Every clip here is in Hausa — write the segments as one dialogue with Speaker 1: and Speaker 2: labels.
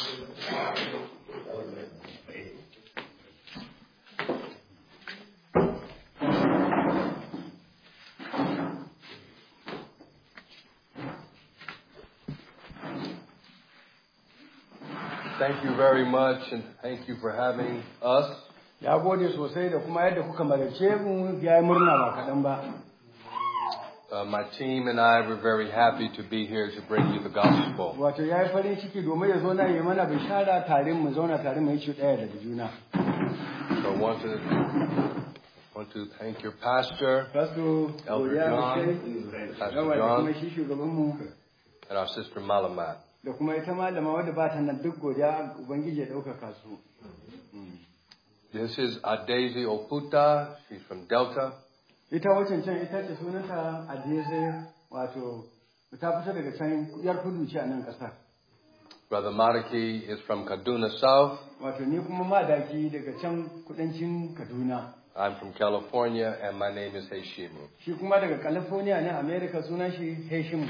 Speaker 1: Thank you very much, and thank you for having us.
Speaker 2: Ya gode sosai da kuma yadda kuka marabce mu ya yi murna ba kaɗan ba.
Speaker 1: My team and I were very happy to be here to bring you the gospel.
Speaker 2: Wato ya yi farin ciki domin ya zo na yi mana bishara tare mu zauna tare mu yi ci ɗaya da juna.
Speaker 1: So I want to thank your pastor, Elder John, and our sister Malamat.
Speaker 2: Da kuma ita malama wadda ba ta nan duk godiya Ubangiji ya ɗaukaka su.
Speaker 1: This is Adeze Oputa. She's from Delta.
Speaker 2: Ita wacce can ita ce sunanta Adeze, wato ta fita daga can yar kudu ce a nan ƙasar.
Speaker 1: Brother Madaki is from Kaduna South.
Speaker 2: Wato ni kuma Madaki daga can kudancin Kaduna.
Speaker 1: I'm from California, and my name is Heshimu.
Speaker 2: Shi kuma daga California ne, America, sunan shi Heshimu.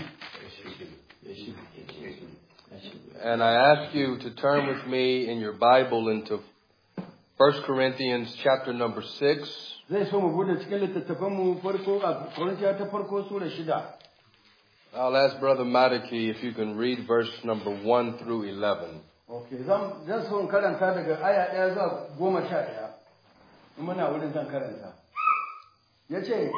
Speaker 1: And I ask you to turn with me in your Bible into 1 Corinthians chapter number 6.
Speaker 2: Zai so mu bude cikin littattafan mu farko a Korintiya ta farko sura 6.
Speaker 1: I'll ask Brother Madaki if you can read verse number 1 through 11.
Speaker 2: Okay, zan so in karanta daga aya 1 zuwa 11. In muna wurin zan karanta. Yace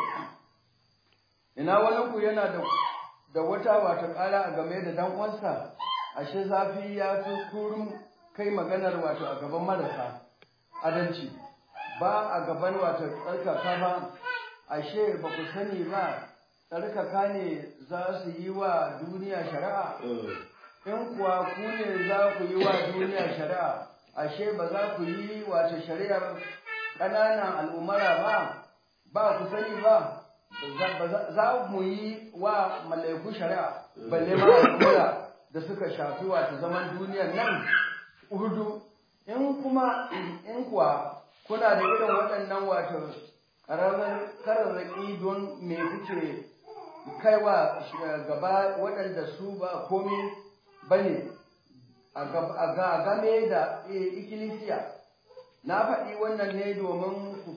Speaker 2: ina wani ku yana da wata wata ƙara a game da dan uwansa, ashe zafi ya fi kurum kai maganar wato a gaban marasa adalci, ba a gaban wato tsarkaka ba, ashe ba ku sani ba tsarkaka ne za su yi wa duniya shari'a? In kuwa ku ne za ku yi wa duniya shari'a, ashe ba za ku yi wato shari'ar ƙananan al'umara ba ku sani ba, za mu yi wa malaiku shari'a, balle ma al'umara da suka shafi wato zaman duniyar nan hudu. In kuwa kuna da irin waɗannan wato kararraki don me kuke kaiwa gaba waɗanda su ba komai bane a game da ikkilisiya. Na faɗi wannan ne domin ku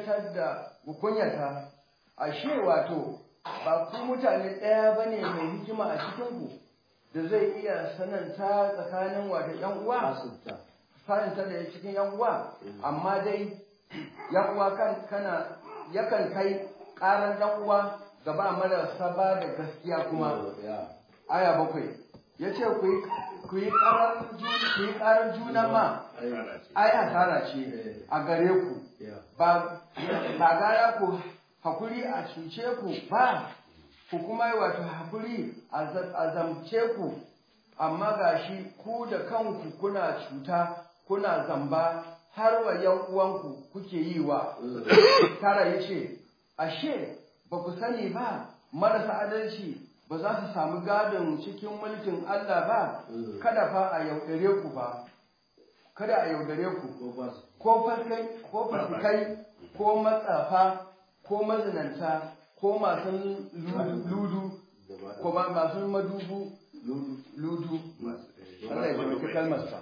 Speaker 2: kunyata, ashe wato ba ku mutane ɗaya bane mai hikima a cikinku da zai iya sananta tsakanin wato ƴan uwa, sananta da cikin ƴan uwa, amma dai ƴan uwa yakan kai ƙaran ɗan uwa gaba marasa ba da gaskiya kuma. Aya 7 yace ku yi ƙarar juna ma, aya tara ce a gare ku, ba gara ku hakuri a cuce ku ba, ku kuma yi wato hakuri a zamce ku, amma gashi ku da kanku kuna cuta, kuna zamba, har wa ‘yan uwanku kuke yi wa. Tara ya ce, ashe ba ku sani ba, marasa adalci ba za su samu gadon cikin mulkin Allah ba, kada fa a yaudare ku ba, kada a yaudare ku, ko fasikai, ko matsafa, ko mazinanta, ko masu ludu, ko masu madubu ludu. Allah ya taimaki kalmarsa.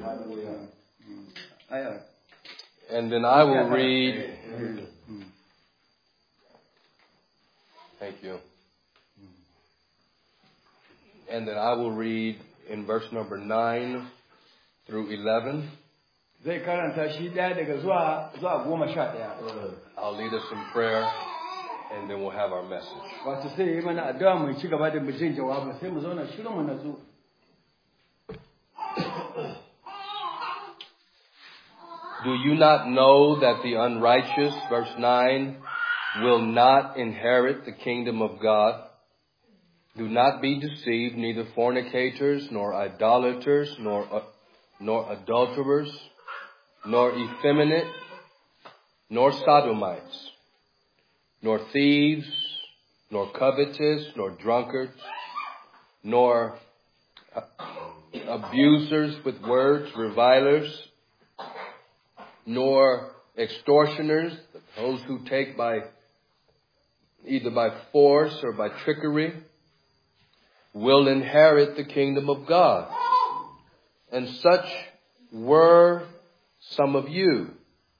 Speaker 1: And then I will read. Thank you. And then I will read in verse number 9 through 11.
Speaker 2: Zai karanta shi ɗaya daga zuwa 11.
Speaker 1: I'll lead us in prayer, and then we'll have our message.
Speaker 2: Wato sai yi mana addu'a mu ci gaba da bijin jawabin, sai mu zauna shirin mu natsu.
Speaker 1: Do you not know that the unrighteous, verse 9, will not inherit the kingdom of God? Do not be deceived, neither fornicators, nor idolaters, nor adulterers, nor effeminate, nor sodomites, nor thieves, nor covetous, nor drunkards, nor abusers with words, revilers, nor extortioners, those who take either by force or by trickery, will inherit the kingdom of God. And such were some of you.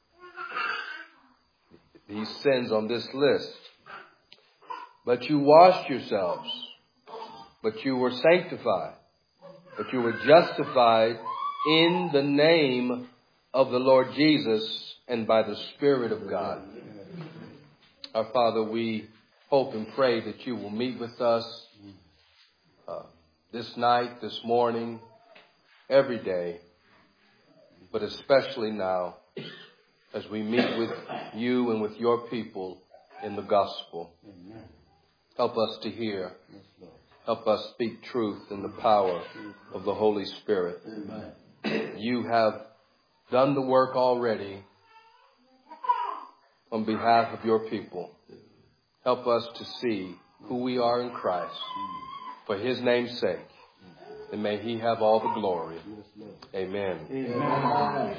Speaker 1: These sins on this list. But you washed yourselves. But you were sanctified. But you were justified in the name of the Lord Jesus and by the Spirit of God. Our Father, we hope and pray that you will meet with us this night, this morning, every day, but especially now as we meet with you and with your people in the gospel. Help us to hear. Help us speak truth in the power of the Holy Spirit. You have done the work already on behalf of your people. Help us to see who we are in Christ for his name's sake. And may he have all the glory. Amen. Amen.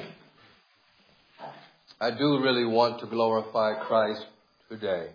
Speaker 1: I do really want to glorify Christ today.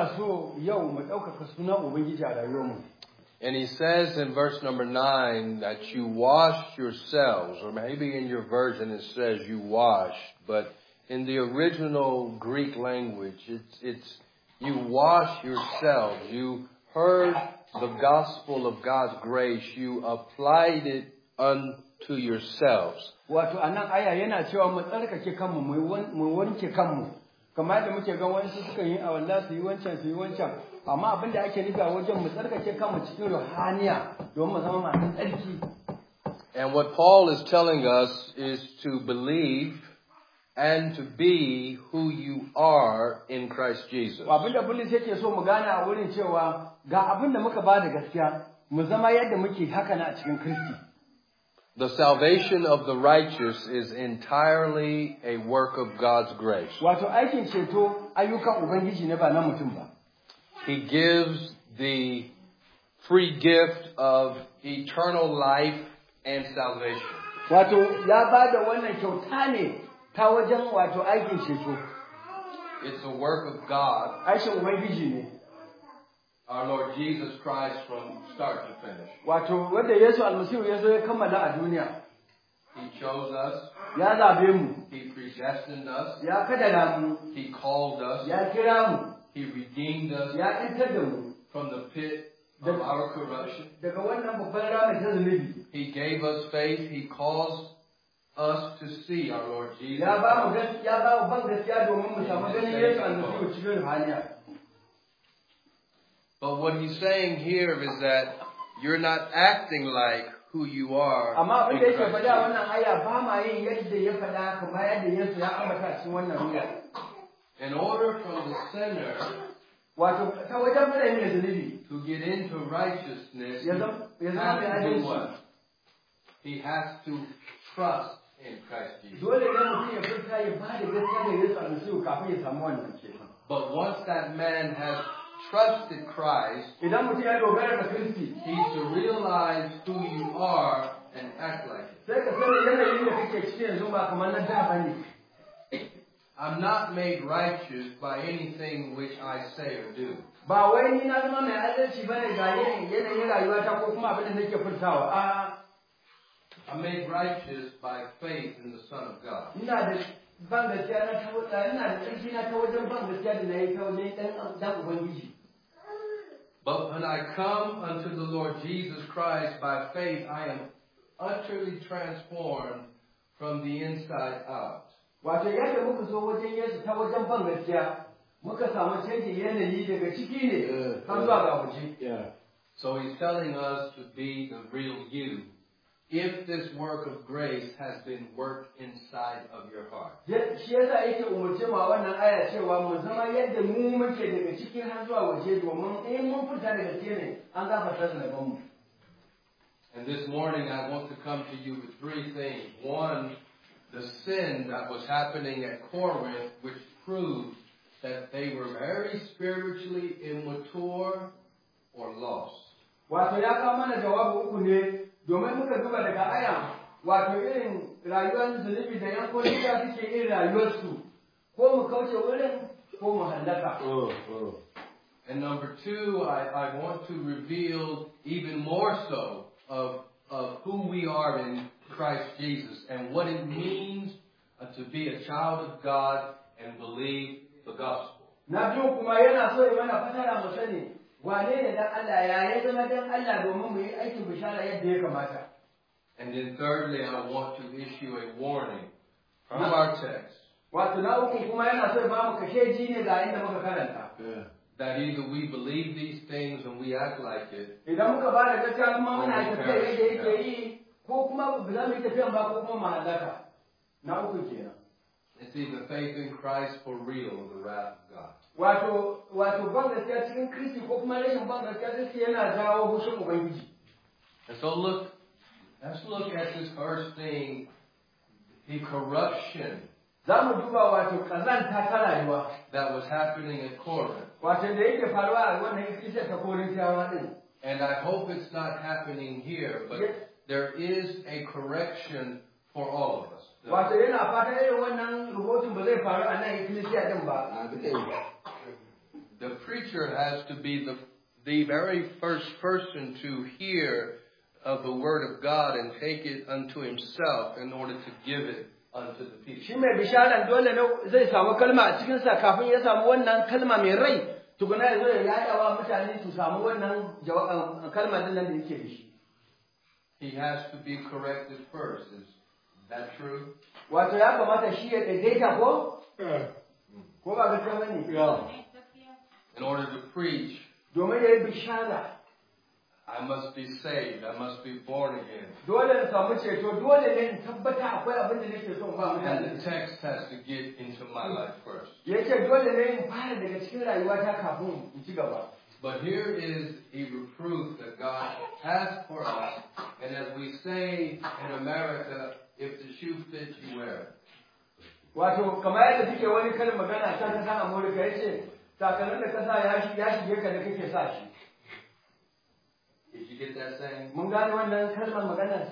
Speaker 1: And he says in verse number 9 that you wash yourselves, or maybe in your version it says you washed, but in the original Greek language, it's you wash yourselves. You heard the gospel of God's grace. You applied it unto yourselves.
Speaker 2: Wato anan aya yana cewa mu tsarkake kanmu mu wanke kanmu kamar da muke ga wani suka yi a wallahi su yi wancan amma abin da ake nufi a wajen mu tsarkake kanmu cikin ruhaniya don mu zama masu tsarki.
Speaker 1: And what Paul is telling us is to believe and to be who you are in Christ Jesus.
Speaker 2: Abin da Bulus yake so mu gane a wurin cewa ga abin da muka ba da gaskiya mu zama yadda muke haka na a cikin Kristi.
Speaker 1: The salvation of the righteous is entirely a work of God's grace.
Speaker 2: Wato aikin ceto ayyukan Ubangiji ne ba na mutum ba.
Speaker 1: He gives the free gift of eternal life and salvation.
Speaker 2: Wato ya ba da wannan kyauta ne ta wajen wato aikin ceto.
Speaker 1: It's a work of God.
Speaker 2: Aikin Ubangiji ne.
Speaker 1: Our Lord Jesus Christ from start to finish.
Speaker 2: Wato wanda Yesu Almasihu ya zo ya kammala a duniya.
Speaker 1: He chose us.
Speaker 2: Ya zabe mu.
Speaker 1: He predestined us.
Speaker 2: Ya kadara mu.
Speaker 1: He called us.
Speaker 2: Ya kira mu.
Speaker 1: He redeemed us.
Speaker 2: Ya ɗantar da mu.
Speaker 1: From the pit of our corruption.
Speaker 2: Daga wannan babban ramin ta zunubi.
Speaker 1: He gave us faith. He caused us to see our Lord Jesus.
Speaker 2: Ya ba mu ban gaskiya domin mu samu ganin Yesu Almasihu cikin ruhaniya.
Speaker 1: But what he's saying here is that you're not acting like who you are.
Speaker 2: Amma abin da yake faɗa wannan aya ba ma yin yadda ya faɗa kamar yadda Yesu ya ambata cikin wannan ruwa.
Speaker 1: In order for the sinner
Speaker 2: wato ta wajen fara yin zunubi
Speaker 1: to get into righteousness, he has to do what? He has to trust in Christ Jesus.
Speaker 2: Dole ne mutum ya furta ya ba da gaskiya da Yesu Almasihu kafin ya samu wannan ceto.
Speaker 1: But once that man has trusted Christ,
Speaker 2: he's
Speaker 1: to realize who you are and act like it. I'm not made righteous by anything which I say or do. I'm made righteous by faith in the Son of God. But when I come unto the Lord Jesus Christ by faith, I am utterly transformed from the inside out. So he's telling us to be the real you. If this work of grace has been worked inside of your heart. And this morning I want to come to you with three things. One, the sin that was happening at Corinth, which proved that they were very spiritually immature or lost.
Speaker 2: Domin muka duba daga aya wato irin rayuwar zunubi da yan kodiya suke irin rayuwarsu ko mu kauce wurin ko mu halaka.
Speaker 1: And number two, I want to reveal even more so of who we are Christ Jesus and what it means to be a child of God and believe the gospel.
Speaker 2: Na biyu kuma yana so ya mana fasara mu sani wane ne dan Allah ya zama dan Allah domin mu yi aikin bishara yadda ya kamata.
Speaker 1: And then thirdly, I want to issue a warning from our text.
Speaker 2: Wato na uku kuma yana so ya ba mu kasheji ne ga inda muka karanta.
Speaker 1: That either we believe these things and we act like it.
Speaker 2: Idan muka ba da gaskiya kuma muna tafiya yadda yake yi ko kuma ba za mu yi tafiyan ba ko kuma mu halaka. Na uku kenan.
Speaker 1: It's either faith in Christ for real or the wrath of God.
Speaker 2: Wato ban gaskiya cikin Kristi ko kuma rashin ban gaskiya Kristi yana jawo hushin Ubangiji.
Speaker 1: And so let's look at this first thing, the corruption
Speaker 2: Za mu duba wato kazanta ta rayuwa
Speaker 1: that was happening at Corinth.
Speaker 2: Wato da yake faruwa a wannan ikkilisiya ta Korintiyawa din.
Speaker 1: And I hope it's not happening here, but there is a correction for all of us.
Speaker 2: Wato yana fata irin wannan rubutun ba zai faru a nan ikkilisiya din ba.
Speaker 1: The preacher has to be the very first person to hear of the word of God and take it unto himself in order to give it unto the people.
Speaker 2: Shi mai bisharan dole ne zai samu kalma a cikin sa kafin ya samu wannan kalma mai rai tukuna ya zo ya yada wa mutane su samu wannan kalma din nan da yake da shi.
Speaker 1: He has to be corrected first. Is that true?
Speaker 2: Wato ya kamata shi ya daidaita ko? Ko ba gaskiya bane?
Speaker 1: In order to preach,
Speaker 2: domin ya yi bishara.
Speaker 1: I must be saved. I must be born again.
Speaker 2: Dole in samu ceto, dole ne in tabbata akwai abin da nake so ba mutane.
Speaker 1: And the text has to get into my life first.
Speaker 2: Yace dole ne in fara daga cikin rayuwata kafin in ci gaba.
Speaker 1: But here is a reproof that God has for us, and as we say in America, if the shoe fits, you wear it.
Speaker 2: Wato kamar yadda suke wani karin magana ta kasa Amurka yace takalmin da kasa ya shige ka da kake sa shi.
Speaker 1: Did you get that saying?
Speaker 2: Mun gane wannan kalmar maganar.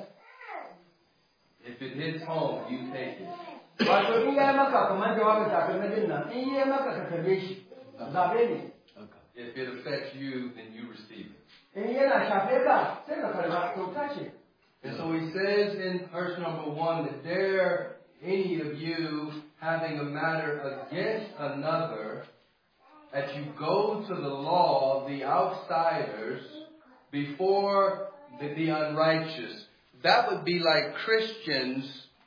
Speaker 1: If it hits home, you take it.
Speaker 2: Wato in ya maka kamar jawabin takalmin din nan, in ya maka ka karbe shi. Zabe ne.
Speaker 1: If it affects you, then you receive it.
Speaker 2: In yana shafe ka, sai ka karba to tashi.
Speaker 1: And so he says in verse number 1 that dare any of you having a matter against another, that you go to the law of the outsiders before the unrighteous. That would be like Christians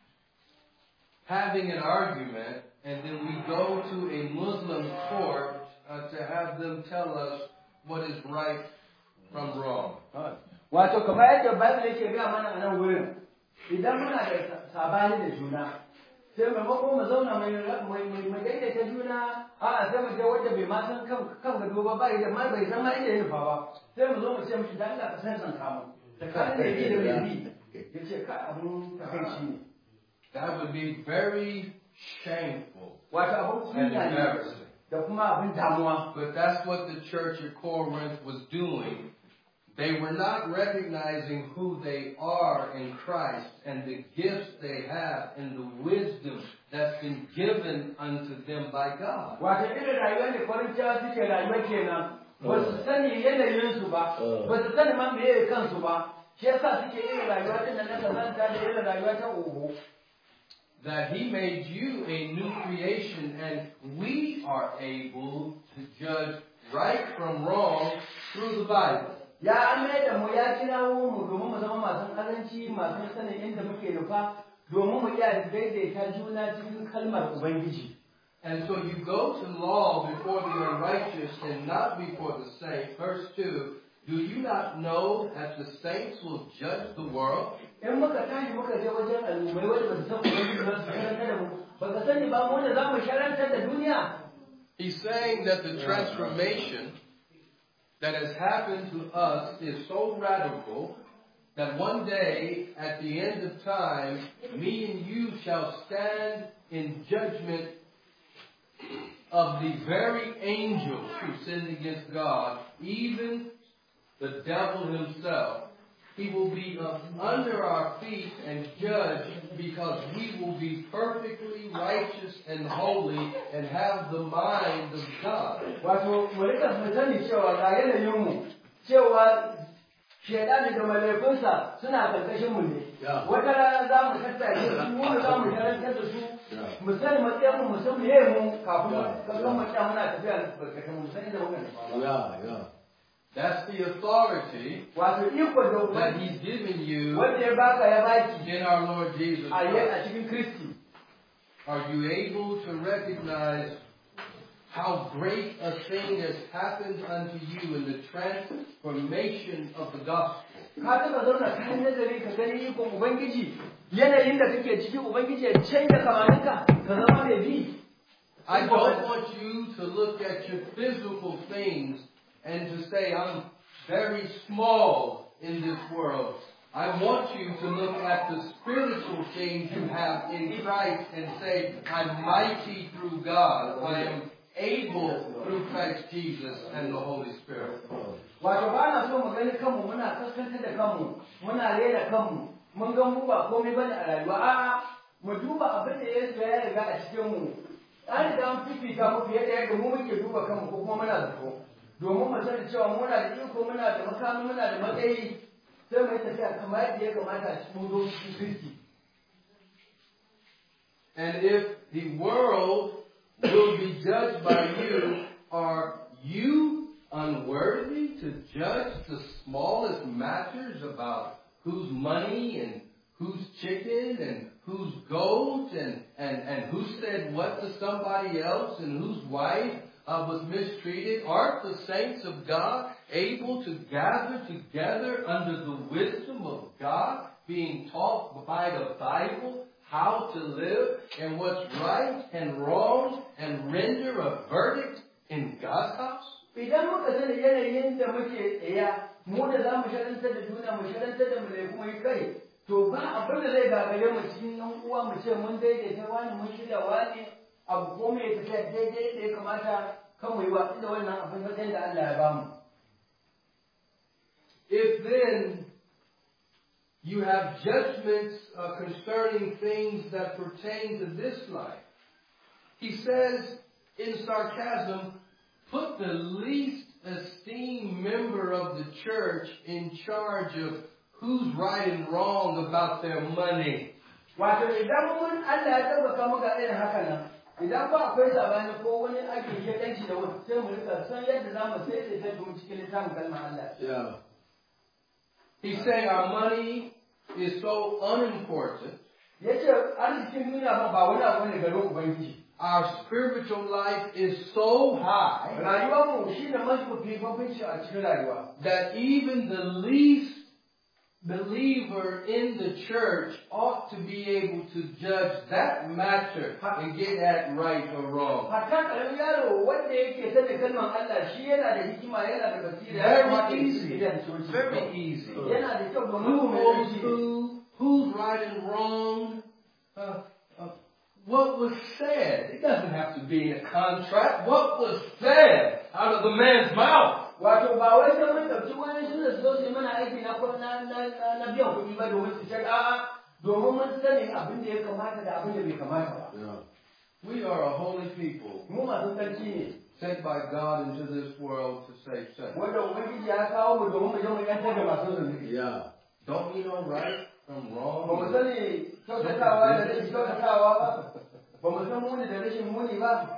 Speaker 1: having an argument, and then we go to a Muslim court to have them tell us what is right from wrong.
Speaker 2: Wato kamar yadda Bible yake ga mana a nan wurin, idan muna da sabani da juna, sai maimakon mu zauna mai daidaita juna, a'a sai mu je wanda bai ma san kan gado ba bai da ma bai san ma inda ya nufa ba, sai mu zo mu ce mishi dan Allah ka san kamu. Da kan da yi da mai yace ka abun takeici ne.
Speaker 1: That would be very shameful
Speaker 2: Wato abun
Speaker 1: and
Speaker 2: kunya ne
Speaker 1: embarrassing.
Speaker 2: da kuma abin damuwa.
Speaker 1: But that's what the church at Corinth was doing. They were not recognizing who they are in Christ and the gifts they have and the wisdom that's been given unto them by God.
Speaker 2: Wato irin rayuwar da Korintiyawa suke rayuwa kenan, ba su sani yanayinsu ba, ba su sani man meye kansu ba, shi yasa suke irin rayuwa ta nan na kazanta da irin rayuwa ta oho.
Speaker 1: That he made you a new creation and we are able to judge right from wrong through the Bible.
Speaker 2: Ya an mai da mu ya kirawo mu domin mu zama masu karanci masu sanin inda muke nufa domin mu iya daidaita juna cikin kalmar Ubangiji.
Speaker 1: And so you go to law before the unrighteous and not before the saints. Verse 2, do you not know that the saints will judge the world?
Speaker 2: In muka tashi muka je wajen al'ummai wanda ba su san Ubangiji ba su karanta da mu, ba ka sani ba mu da za mu sharantar da duniya.
Speaker 1: He's saying that the transformation that has happened to us is so radical that one day, at the end of time, me and you shall stand in judgment of the very angels who sinned against God, even the devil himself. He will be under our feet and judged because we will be perfectly righteous and holy and have the mind of God.
Speaker 2: Wato, mu rika mu sani cewa ga yanayinmu, cewa Shaitan da malaikunsa suna karkashin mu ne. Wata rana za mu tattace su, mu za mu karantar da su, mu sani matsayin mu san meye mu kafin kallon mu ta muna tafiya barkatan mu sani da wannan.
Speaker 1: That's the authority that He's given you in our Lord Jesus Christ. Are you able to recognize how great a thing has happened unto you in the transformation of the gospel? I don't want you to look at your physical things and to say, I'm very small in this world. I want you to look at the spiritual things you have in Christ and say, I'm mighty through God. I am able through Christ Jesus and the Holy Spirit.
Speaker 2: Wato ba na so mu gani kanmu muna kaskantar da kanmu, muna rera kanmu, mun ga mu ba komai bane a rayuwa. A'a, mu duba abin da Yesu ya riga a cikin mu. An riga an fifita mu fiye da yadda mu muke duba kanmu ko kuma muna zato. Domin mu sani cewa muna da iko, muna da makami, muna da matsayi, sai mu yi tafiya kamar yadda ya kamata a cikin dokokin Kristi.
Speaker 1: And if the world will be judged by you, are you unworthy to judge the smallest matters about whose money and whose chicken and whose goat and who said what to somebody else and whose wife was mistreated? Aren't the saints of God able to gather together under the wisdom of God, being taught by the Bible how to live and what's right and wrong and render a verdict in God's house?
Speaker 2: Idan muka sani yanayin da muke tsaya, mu da za mu sharantar da juna, mu sharantar da mu da kuma yi kai, to ba abin da zai gagare mu cikin nan uwa mu ce mun daidaita wani, mun shirya wani, abu ko mai tafiya daidai da ya kamata kan mu yi watsi da wannan abin wajen da Allah ya bamu.
Speaker 1: If then you have judgments concerning things that pertain to this life, he says in sarcasm, put the least esteemed member of the church in charge of who's right and wrong about their money.
Speaker 2: Wato idan mun Allah ya tabbata muka irin haka nan, idan ba akwai sabani ko wani ake shekanci da wani, sai mu rika san yadda za mu sai da mu cikin littafin kalmar Allah.
Speaker 1: Yeah. He's saying our money is so unimportant.
Speaker 2: Yace arzikin duniya ba wani abu ne ga Ubangiji.
Speaker 1: Our spiritual life is so high that even the least believer in the church ought to be able to judge that matter and get that right or wrong. Very easy. Very easy. Who owes who? Who's right and wrong? What was said? It doesn't have to be in a contract. What was said out of the man's mouth?
Speaker 2: Wato ba wai sai mun ɗauki wani shi da zo su mana aiki na biyan kuɗi ba domin su shaka, a'a, domin mun sani abin da ya kamata da abin da bai kamata ba.
Speaker 1: We are a holy people.
Speaker 2: Mu masu tsarki ne.
Speaker 1: Sent by God into this world to save sinners.
Speaker 2: Wanda Ubangiji ya kawo mu domin mu je mu yantar da masu zunubi.
Speaker 1: Yeah. Don't we know right from wrong?
Speaker 2: Ba mu sani kyautatawa da rashin kyautatawa ba. Ba mu san muni da rashin muni ba.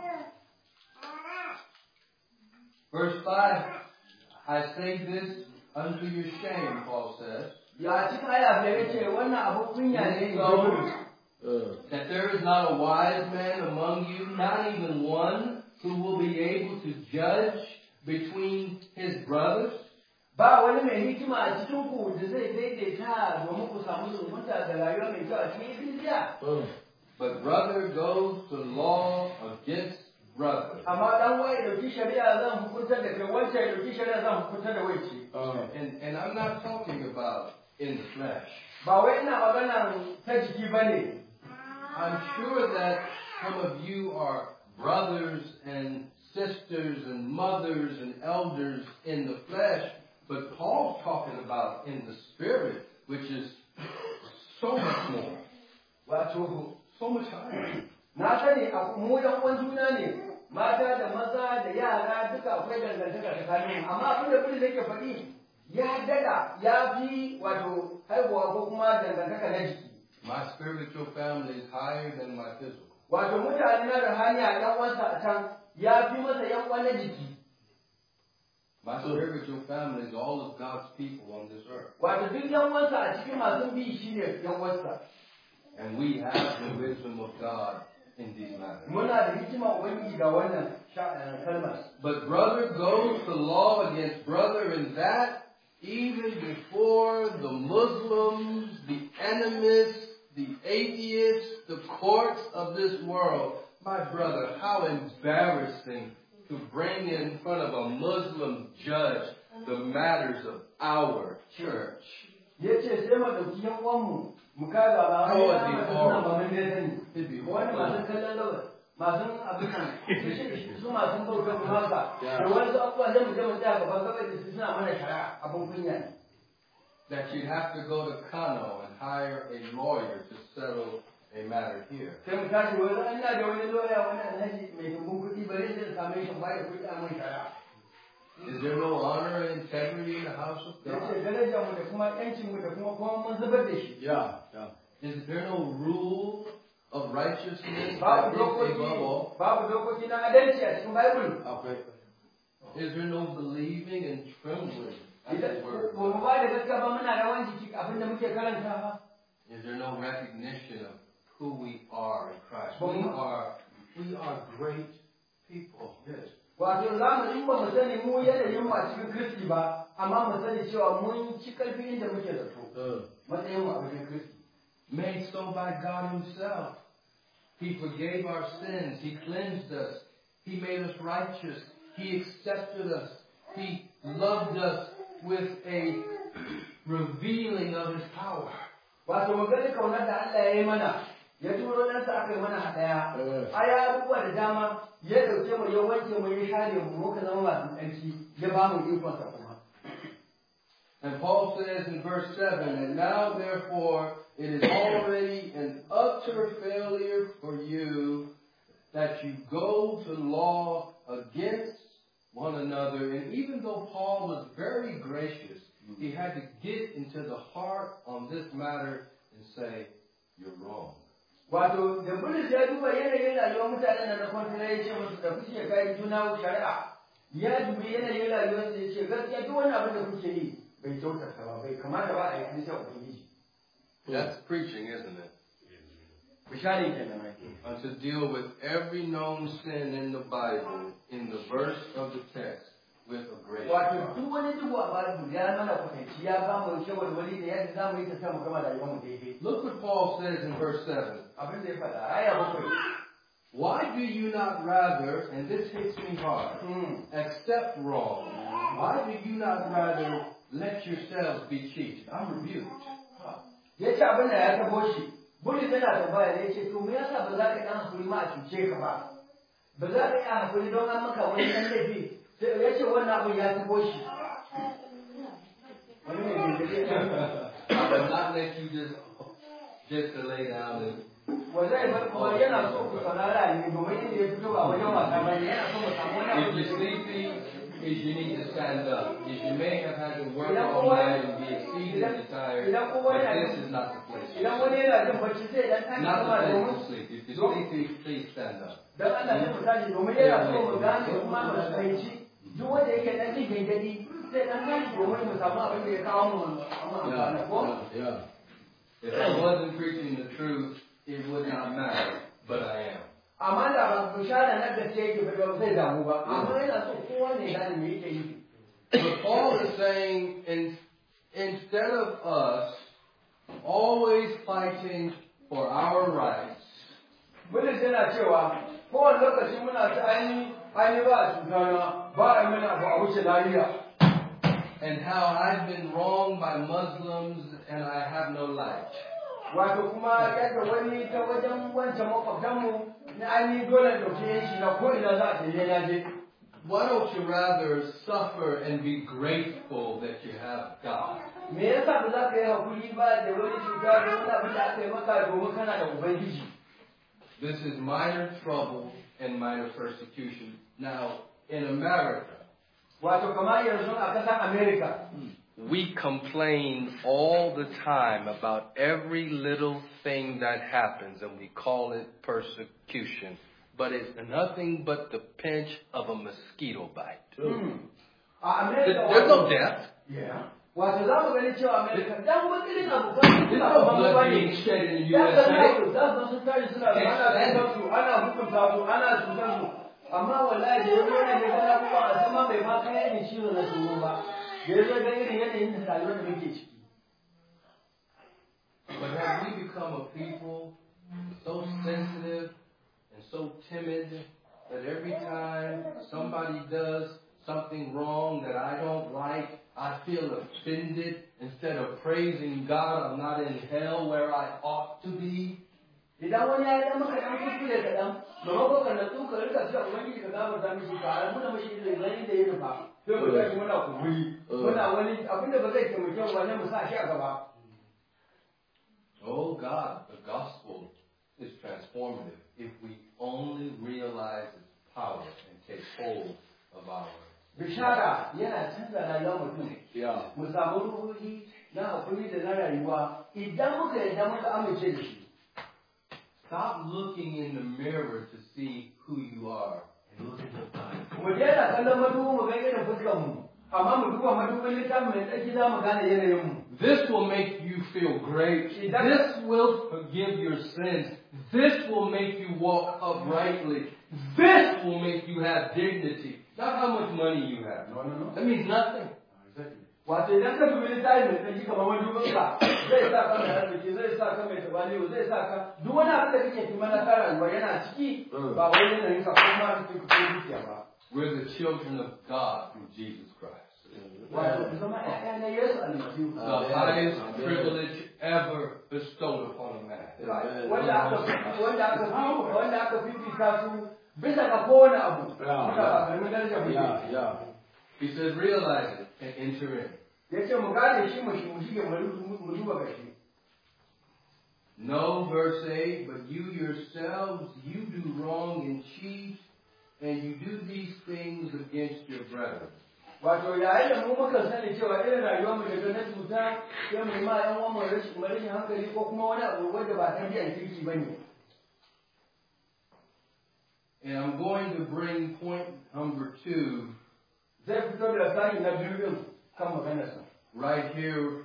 Speaker 1: Verse 5, I say this unto your shame, Paul says.
Speaker 2: Ya cikin aya da yake wannan abu kunya ne
Speaker 1: that there is not a wise man among you, not even one, who will be able to judge between his brothers.
Speaker 2: Ba wani mai hikima a cikin ku da zai daidaita domin ku samu zumunta da rayuwa mai kyau a cikin ikkilisiya.
Speaker 1: But brother goes to law against brother.
Speaker 2: Amma dan wai dauki shari'a zan hukuntar da kai, wacce dauki shari'a zan hukuntar da wacce.
Speaker 1: And I'm not talking about in the flesh.
Speaker 2: Ba wai ina magana ta jiki bane.
Speaker 1: I'm sure that some of you are brothers and sisters and mothers and elders in the flesh, but Paul's talking about in the spirit, which is so much more.
Speaker 2: Wato
Speaker 1: so much higher.
Speaker 2: Na sani mu yan uwan juna ne, mata da maza da yara duka akwai dangantaka tsakanin mu, amma abin da Bulus yake faɗi ya daga ya fi wato haihuwa ko kuma dangantaka na jiki.
Speaker 1: My spiritual family is higher than my physical.
Speaker 2: Wato mutane na ruhani a ɗan uwansa a can ya fi masa ‘yan uwan na jiki.
Speaker 1: My spiritual family is all of God's people on this earth.
Speaker 2: Wato duk ‘yan uwansa a cikin masu bi shi ne ‘yan uwansa.
Speaker 1: And we have the wisdom of God in these matters.
Speaker 2: Muna da hikima Ubangiji ga wannan kalmar.
Speaker 1: But brother goes to law against brother in that even before the Muslims, the enemists, the atheists, the courts of this world. My brother, how embarrassing to bring in front of a Muslim judge the matters of our church.
Speaker 2: Yace sai mu dauki yan uwanmu mu kai ba ba ba mun da sani wani masu kallon lawa masu abin nan su masu bautar maka da wasu abubuwa da mu je mu tsaya gaban gaba da su suna mana shari'a abin kunya ne.
Speaker 1: That you'd have to go to Kano and hire a lawyer to settle a matter here.
Speaker 2: Sai mu tashi wani ina da wani lawyer wani alhaji mai dubbun kuɗi bari zai same shi ba da kuɗi a mun shari'a.
Speaker 1: Is there no honor and integrity in the house of God?
Speaker 2: Yeah.
Speaker 1: Is there no rule of righteousness that is above all?
Speaker 2: Okay.
Speaker 1: Is there no believing and trembling at the word? Is there no recognition of who we are in Christ? We are great people. Yes.
Speaker 2: Wato za mu in ba mu sani mu yanayin mu a cikin Kristi ba, amma mu sani cewa mun ci karfi inda muke da so. Matsayin mu a cikin Kristi.
Speaker 1: Made so by God Himself. He forgave our sins. He cleansed us. He made us righteous. He accepted us. He loved us with a revealing of His power.
Speaker 2: Wato mu gani kaunar da Allah ya yi mana. Ya turo ɗansa aka yi mana hadaya. Aya abubuwa da dama ya ɗauke mu ya wanke mu ya share mu muka zama masu tsarki ya ba mu ikonsa kuma.
Speaker 1: And Paul says in verse 7, and now therefore it is already an utter failure for you that you go to law against one another. And even though Paul was very gracious, he had to get into the heart on this matter and say, you're wrong.
Speaker 2: Wato da Bulus ya duba yanayin rayuwar mutanen da kwantara ya ce musu da kuke kai juna shari'a ya dubi yanayin rayuwar ya ce gaskiya duk wani abin da kuke yi bai kyautata ba bai kamata ba a yi bisa ubangiji.
Speaker 1: That's preaching, isn't it?
Speaker 2: Bishari kenan
Speaker 1: to deal with every known sin in the Bible in the verse of the text with a grace.
Speaker 2: Wato duk wani dubu a Bible ya mana kwatanci ya ba mu shawarwari da yadda za mu yi ta samu gama rayuwar mu daidai.
Speaker 1: Look what Paul says in verse 7.
Speaker 2: Abin da ya faɗa aya bakwai.
Speaker 1: Why do you not rather, and this hits me hard, accept wrong? Why do you not rather let yourselves be cheated? I'm rebuked.
Speaker 2: Ya ce abin da ya tabo shi, Bulus yana tambaya ne ya ce, to me yasa ba za ka ɗan hakuri ma a cuce ka ba? Ba za ka yi hakuri don an maka wani ɗan laifi, sai ya ce wannan abin ya tabo shi.
Speaker 1: I will not let you just to lay down and
Speaker 2: yana so ku saurara ne domin inda ya fito ba wajen wasa ba ne yana so mu samu wani
Speaker 1: if you're sleepy, you need to stand up. You may have had to work all night and be exceedingly tired, but this is not the place.
Speaker 2: Idan wani yana jin bacci sai dan tashi
Speaker 1: Not
Speaker 2: kuma
Speaker 1: the place
Speaker 2: domin
Speaker 1: to sleep. If you're sleepy, please stand up.
Speaker 2: dan Allah ne mu tashi domin yana so mu gane kuma mu fahimci duk wanda yake dan jin gangadi sai dan tashi domin mu samu abin da ya kawo mu amfana ko
Speaker 1: If I wasn't preaching the truth, it would not matter, but I am.
Speaker 2: Amma da ba bishara na gaskiya yake ba zai damu ba amma yana so kowa ne gane me yake yi.
Speaker 1: But Paul is saying, instead of us always fighting for our rights,
Speaker 2: Bulus yana cewa kowane lokaci muna ta aini ba a cutana ba a mana ba a wuce lafiya.
Speaker 1: and how I've been wronged by Muslims and I have no light.
Speaker 2: Wato kuma yadda wani ta wajen wancan makwabtanmu na ainihin dole dauke shi na ko ina za a tafiye na je.
Speaker 1: Why don't you rather suffer and be grateful that you have God?
Speaker 2: Me yasa ba za ka yi hakuri ba da wani cuta da wani abin da aka yi maka domin kana da Ubangiji?
Speaker 1: This is minor trouble and minor persecution. Now, in America,
Speaker 2: Wato kamar yanzu a ƙasar Amerika.
Speaker 1: we complain all the time about every little thing that happens, and we call it persecution. But it's nothing but the pinch of a mosquito bite. There's no death.
Speaker 2: Yeah. Wato za mu gani cewa Amerika dan wani irin abu
Speaker 1: There's no blood being shed in the USA.
Speaker 2: za su tashi suna ana su ana hukunta su ana cutar su amma wallahi da yazo ne ga abubuwa a sama bai ma kai ni ciwo na tsoro ba da yazo ga irin yanayin da rayuwar da muke ciki.
Speaker 1: But have we become a people so sensitive and so timid that every time somebody does something wrong that I don't like, I feel offended. Instead of praising God, I'm not in hell where I ought to be.
Speaker 2: Idan wani ya yi maka ɗan kuskure kaɗan, maimakon ka natsu ka rika cewa Ubangiji ka gafarta mishi ka muna mishi da zai da ya nufa, sai mu tashi muna kumburi, muna wani abinda ba zai taimake mu wani mu sa shi a gaba.
Speaker 1: Oh God, the gospel is transformative if we only realize its power and take hold of our
Speaker 2: Bishara yana canza rayuwar mutum. Mu samu ruhohi na hakuri da na rayuwa idan muka yarda muka amince da shi.
Speaker 1: Stop looking in the mirror to see who you are and look at the Bible.
Speaker 2: Mu daina kallon madubu mu ga irin fuskar mu, amma mu duba madubin littafin mai tsarki za mu gane yanayin mu.
Speaker 1: This will make you feel great. This will forgive your sins. This will make you walk uprightly. This will make you have dignity. Not how much money you have.
Speaker 2: No.
Speaker 1: That means nothing.
Speaker 2: Wato idan ka dubi littafin mai tsarki kamar madubin ka zai sa ka mai arziki, zai sa ka mai tabaliyo, zai sa ka duk wani abin da kake tuma na kara rayuwa yana ciki ba wai yanayin ka kuma cikin kuɗin dukiya ba.
Speaker 1: We're the children of God through Jesus Christ. The highest privilege ever bestowed upon a man. He says, realize it and enter in. No, verse 8, but you yourselves, you do wrong and cheat, and you do these things against your brethren.
Speaker 2: Wato yayin da mu muka sani cewa irin rayuwar mu da na cuta sai mu ma yan uwan mu rashin hankali ko kuma wani abu wanda ba tarbiyyar kirki bane.
Speaker 1: And I'm going to bring point number 2.
Speaker 2: Zai fito da sani na biyu din kan maganar sa.
Speaker 1: Right here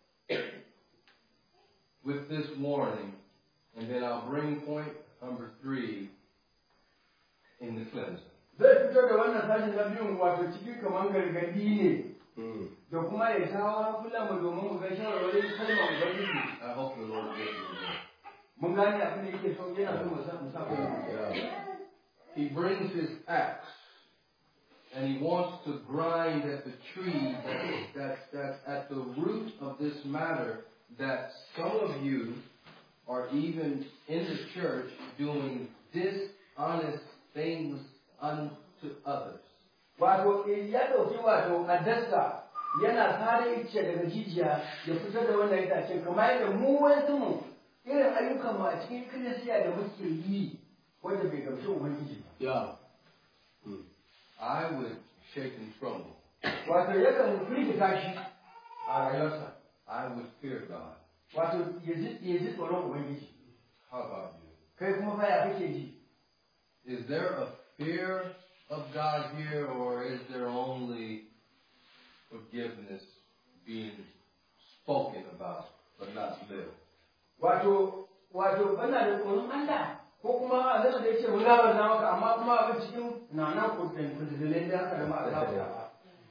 Speaker 1: with this warning, and then I'll bring point number 3 in the cleansing.
Speaker 2: Zai fito da wannan sashen na biyun wato cikin kamar gargadi ne da kuma ya shawo hankulan mu domin mu ga shawarwarin kalmar Ubangiji.
Speaker 1: I hope the Lord gives you that.
Speaker 2: Mun gane abin da yake so yana so mu sa
Speaker 1: He brings his axe and he wants to grind at the tree that's at the root of this matter, that some of you are even in the church doing dishonest things unto others.
Speaker 2: Wato ya dauki wato addasa yana sare ice daga jijiya ya fitar da wannan itacen kamar yadda mu wasu mu irin ayyukan mu a cikin kirisiya da muke yi wanda bai gamshi Ubangiji ba.
Speaker 1: I would shake and tremble.
Speaker 2: Wato yakan firgita shi a rayuwarsa.
Speaker 1: I would fear God.
Speaker 2: Wato ya ji tsoron Ubangiji.
Speaker 1: How about you?
Speaker 2: Kai kuma fa ya kake ji?
Speaker 1: Is there a fear of God here, or is there only forgiveness being spoken about but not lived?
Speaker 2: Wato bana da tsoron Allah ko kuma a zama da yake mun gaba da maka amma kuma abin cikin nanan kudin da haka da ma Allah.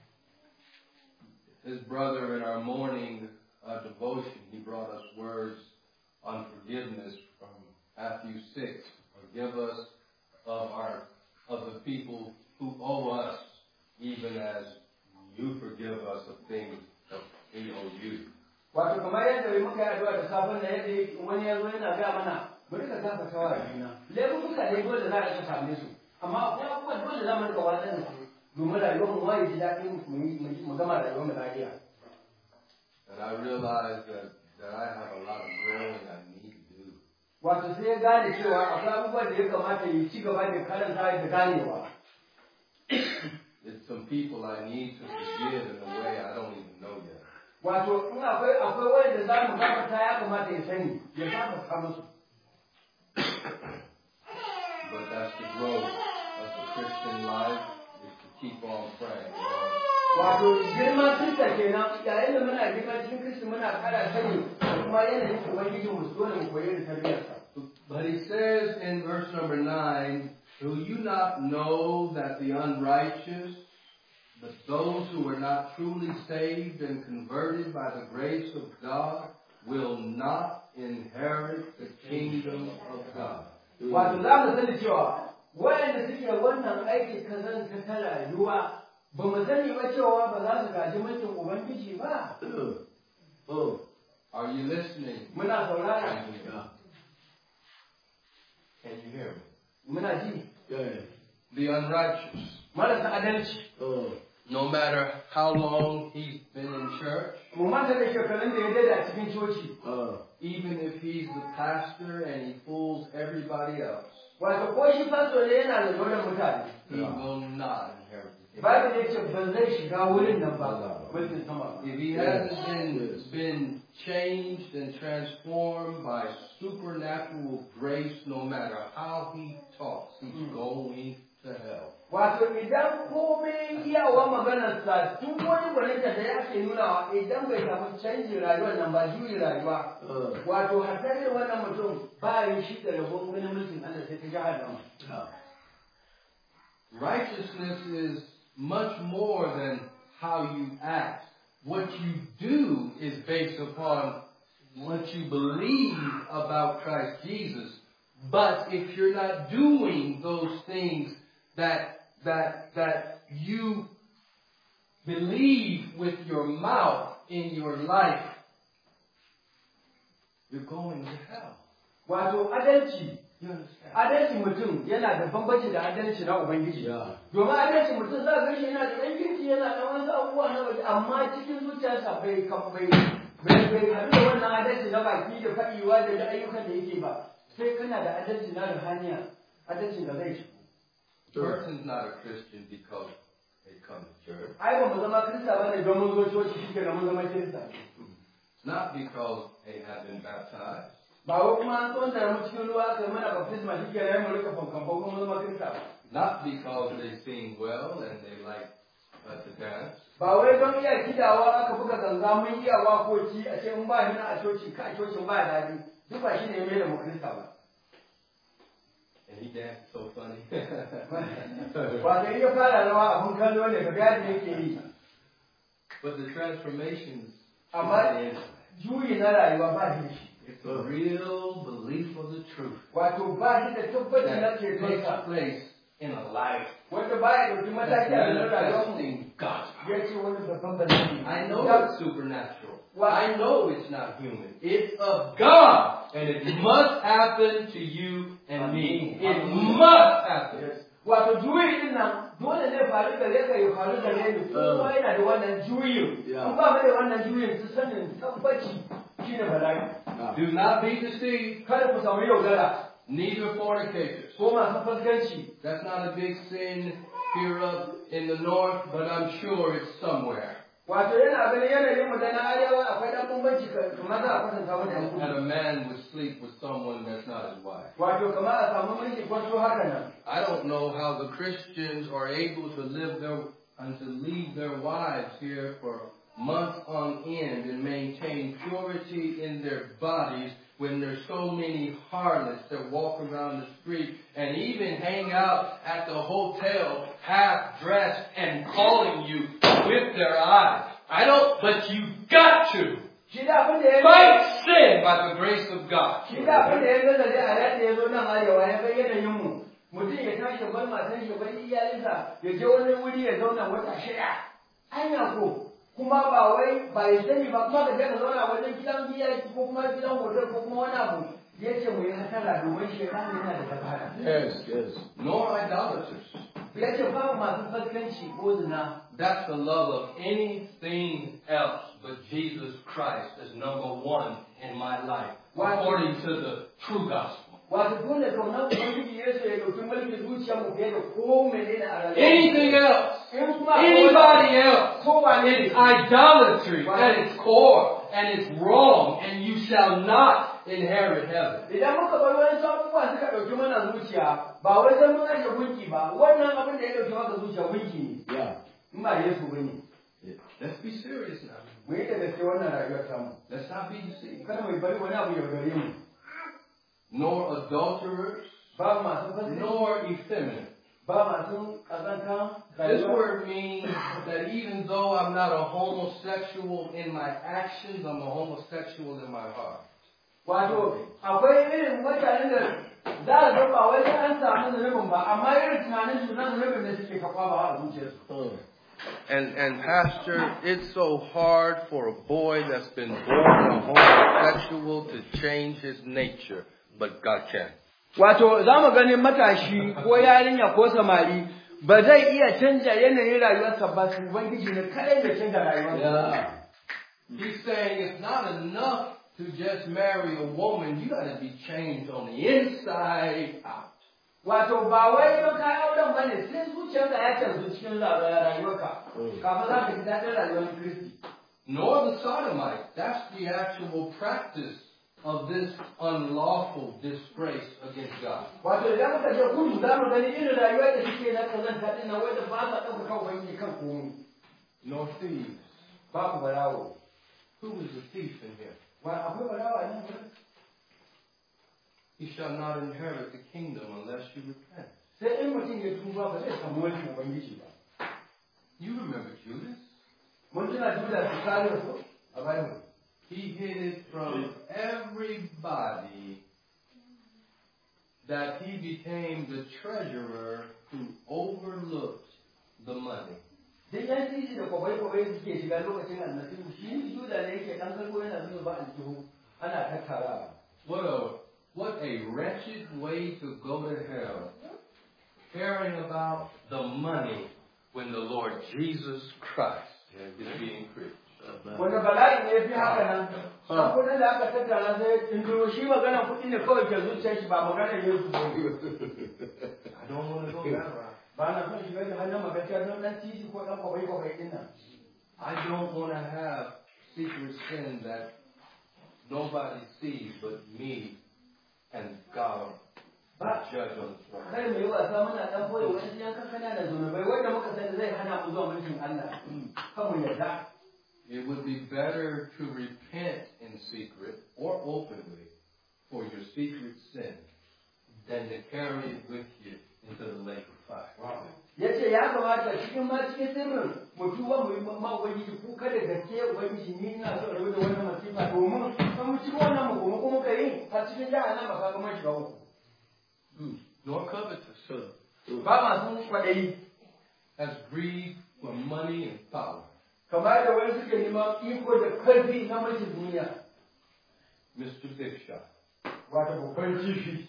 Speaker 1: His brother in our morning devotion, he brought us words on forgiveness from Matthew 6. Forgive us of the people who owe us, even as you forgive us of things that we owe you.
Speaker 2: Wato kamar yadda muka yi addu'a da safon da yadda wani ya zo yana ga mana bari ka gafa shawara juna. Laifuka ne dole za a same su, amma akwai abubuwan dole za mu rika watsar da su domin rayuwar mu wai ji daɗin mu gama rayuwar mu lafiya.
Speaker 1: And I realized that I have a lot of growing I need to do.
Speaker 2: Wato sai ya gane cewa akwai abubuwan da ya kamata ya ci gaba da karanta da ganewa.
Speaker 1: There's some people I need to forgive in a way I don't even know yet.
Speaker 2: Wato in akwai wanda za mu gafarta ya kamata ya sani ya gafarta musu.
Speaker 1: But that's the growth of the Christian life, is to keep on praying.
Speaker 2: Wato girman Kirista kenan yayin da muna girma cikin Kristi muna ƙara sani kuma yanayin Ubangiji mu dole mu koyi da tarbiyarsa.
Speaker 1: But he says in verse number 9, do you not know that the unrighteous, but those who are not truly saved and converted by the grace of God, will not inherit the kingdom of God?
Speaker 2: Wato za mu sani cewa waɗanda suke wannan aiki kazanta ta rayuwa ba mu sani ba cewa ba za su gaji mulkin Ubangiji ba.
Speaker 1: Are you listening?
Speaker 2: Muna saurara.
Speaker 1: Can you hear me?
Speaker 2: Muna ji.
Speaker 1: The unrighteous.
Speaker 2: Marasa adalci.
Speaker 1: No matter how long he's been in church,
Speaker 2: Mu manta da shekarun da ya dade a cikin coci.
Speaker 1: even if he's the pastor and he fools everybody else,
Speaker 2: Wato ko shi fasto ne yana da dole mutane.
Speaker 1: he will not inherit the kingdom.
Speaker 2: Bible ya ce ba zai shiga wurin nan ba. Mulkin sama.
Speaker 1: If he hasn't been changed and transformed by supernatural grace, no matter how he talks, he's going to hell.
Speaker 2: Wato idan komai iyawa maganarsa duk wani gwaninta da ya ke nunawa idan bai samu canjin rayuwar nan ba juyi rayuwa. Wato hasarin wannan mutum ba yi shi da rabon wani mulkin Allah sai ta jahannama.
Speaker 1: Righteousness is much more than how you act. What you do is based upon what you believe about Christ Jesus. But if you're not doing those things that you believe with your mouth in your life, you're going to hell.
Speaker 2: Wato adalci.
Speaker 1: You understand?
Speaker 2: Adalci mutum yana da bambanci da adalci na Ubangiji. Domin adalci mutum za ka shi yana da ɗan kirki yana da wasu abubuwa na waje amma cikin zuciyarsa bai haɗu da wannan adalci na baki da faɗiwa da ayyukan da yake ba. Sai kana da adalci na ruhaniya, adalci da zai shigo.
Speaker 1: The person's not a Christian because they come to church.
Speaker 2: Ai ba mu zama Kirista ba ne don mun zo coci shi ke da mun zama Kirista.
Speaker 1: It's not because they have been baptized.
Speaker 2: Ba wai kuma an tsonta mu cikin ruwa kai mana baptisma shi ke da mu rika fankan ba kuma mun zama Kirista.
Speaker 1: Not because they sing well and they like to dance.
Speaker 2: Ba wai don iya kidawa aka buga ganga mun iya wakoki a ce mun ba shi na a coci ka a cocin ba daɗi. Duk ba shi ne mai da mu Kirista ba.
Speaker 1: And he danced so funny.
Speaker 2: Wato iya fara rawa abun kallo ne ka ga yadda yake yi.
Speaker 1: But the transformations,
Speaker 2: Amma juyi na rayuwa ba shi.
Speaker 1: it's a real belief of the truth
Speaker 2: Wato ba shi da tabbaci na
Speaker 1: that
Speaker 2: ke
Speaker 1: takes
Speaker 2: kansa.
Speaker 1: place in a life
Speaker 2: Wanda ba ya ɗauki mataki a cikin rayuwarmu.
Speaker 1: manifesting God.
Speaker 2: Ya ce wani babban balani.
Speaker 1: I know it's supernatural. I know it's not human. It's of God. And it must happen to you and me. It must happen.
Speaker 2: Wato juyi din nan dole ne faru gare ka ya faru gare ni. Kowa yana da wannan juyin. In ba mu da wannan juyin su sanin tabbaci shine bala'i.
Speaker 1: Do not be deceived.
Speaker 2: Kada ku samu yaudara.
Speaker 1: Neither fornicators.
Speaker 2: Ko masu fuskanci.
Speaker 1: That's not a big sin here up in the north, but I'm sure it's somewhere.
Speaker 2: Wato yana ganin yanayin mu da na arewa akwai dan bambanci kamar za a kwatanta mu da
Speaker 1: And a man would sleep with someone that's not his wife.
Speaker 2: Wato kamar a samu mulki kwanto haka nan.
Speaker 1: I don't know how the Christians are able to live to leave their wives here for months on end and maintain purity in their bodies when there's so many harlots that walk around the street and even hang out at the hotel half dressed and calling you with their eyes. But you got to fight sin by the grace of God.
Speaker 2: Shi da abin da ya gaza da a yadda ya zo nan arewa ya ga yanayin mu. Mutum ya tashi bar matan shi bar iyalinsa ya je wani wuri ya zauna wata shida. Anya ko kuma ba ya sani ba kuma ka je ka zauna wajen gidan biya ko kuma gidan hotel ko kuma wani abu. Ya ce mu yi hasara domin shekaru yana da dabara.
Speaker 1: Yes. Nor idolaters.
Speaker 2: Ya ce ba masu fuskanci ko zina.
Speaker 1: That's the love of anything else but Jesus Christ as number one in my life, according to the true gospel. Anything else, anybody else, is idolatry at its core, and it's wrong, and you shall not inherit heaven. Let's be serious now. Let's not be deceived. Nor adulterers, nor effeminate. This word means that even though I'm not a homosexual in my actions, I'm a homosexual in my heart. And Pastor, it's so hard for a boy that's been born a homosexual to change his nature, but God can.
Speaker 2: Wato za mu ganin matashi ko yarinya ko samari ba zai iya canja yanayin rayuwarsa ba, su Ubangiji ne kadai da canja rayuwarsa.
Speaker 1: He's saying it's not enough to just marry a woman, you got to be changed on the inside out.
Speaker 2: Wato ba wai don ka auren bane, sai zuciyarka ya canzu cikin rayuwarka kafin za ka ji daɗin rayuwar Kristi.
Speaker 1: Nor the sodomite. That's the actual practice of this unlawful disgrace against God.
Speaker 2: Wato idan muka je kudu za mu gani irin rayuwar da suke na kazanta din nan wanda ba sa ɗauka kan wani kan komai.
Speaker 1: No thieves.
Speaker 2: Babu barawo.
Speaker 1: Who is the thief in here?
Speaker 2: Wa akwai barawo a nan gurin?
Speaker 1: He shall not inherit the kingdom unless you repent.
Speaker 2: Sai in mutum ya tuba ba zai samu wani Ubangiji ba.
Speaker 1: You remember Judas?
Speaker 2: Mun tuna Judas Iscariot ko a Bible.
Speaker 1: He hid it from everybody that he became the treasurer who overlooked the money.
Speaker 2: Duk yan sisi da kwabai-kwabai suke shiga lokacin annabi, shi Judas ne yake ɗan kalko yana zuwa ba aljihu ana tattarawa.
Speaker 1: What a wretched way to go to hell, caring about the money when the Lord Jesus Christ is being preached.
Speaker 2: Wanda bala'i ne fi haka nan, san kudin da aka tattara sai in duro shi maganar kuɗi ne kawai ke zuciyar shi ba maganar Yesu ba.
Speaker 1: I don't want to go that route.
Speaker 2: Ba na son shiga da hannun magaciya don ɗan titi ko ɗan kwabai-kwabai ɗin nan.
Speaker 1: I don't want to have secret sin that nobody sees but me and God, the judge on the throne.
Speaker 2: Kai mai wasa muna ɗan boye wani yankan kana da zunubai wanda muka sani zai hana mu zuwa mulkin Allah. Kan mu yarda.
Speaker 1: It would be better to repent in secret or openly for your secret sin than to carry it with you into the lake of fire.
Speaker 2: Wow. Yace ya kamata cikin sirrin mu tuba mu yi ma Ubangiji kuka da gaske Ubangiji ni ina so rabu da wannan masifa domin kan mu ci wannan mu kuma kai har cikin jahannama ba ka shiga uku.
Speaker 1: Nor covetous,
Speaker 2: ba ma sun kwadayi,
Speaker 1: as greed for money and power.
Speaker 2: Kamar da wani suke neman iko da karfi na mulkin duniya.
Speaker 1: Mr. Big Shot.
Speaker 2: Wata babban kifi.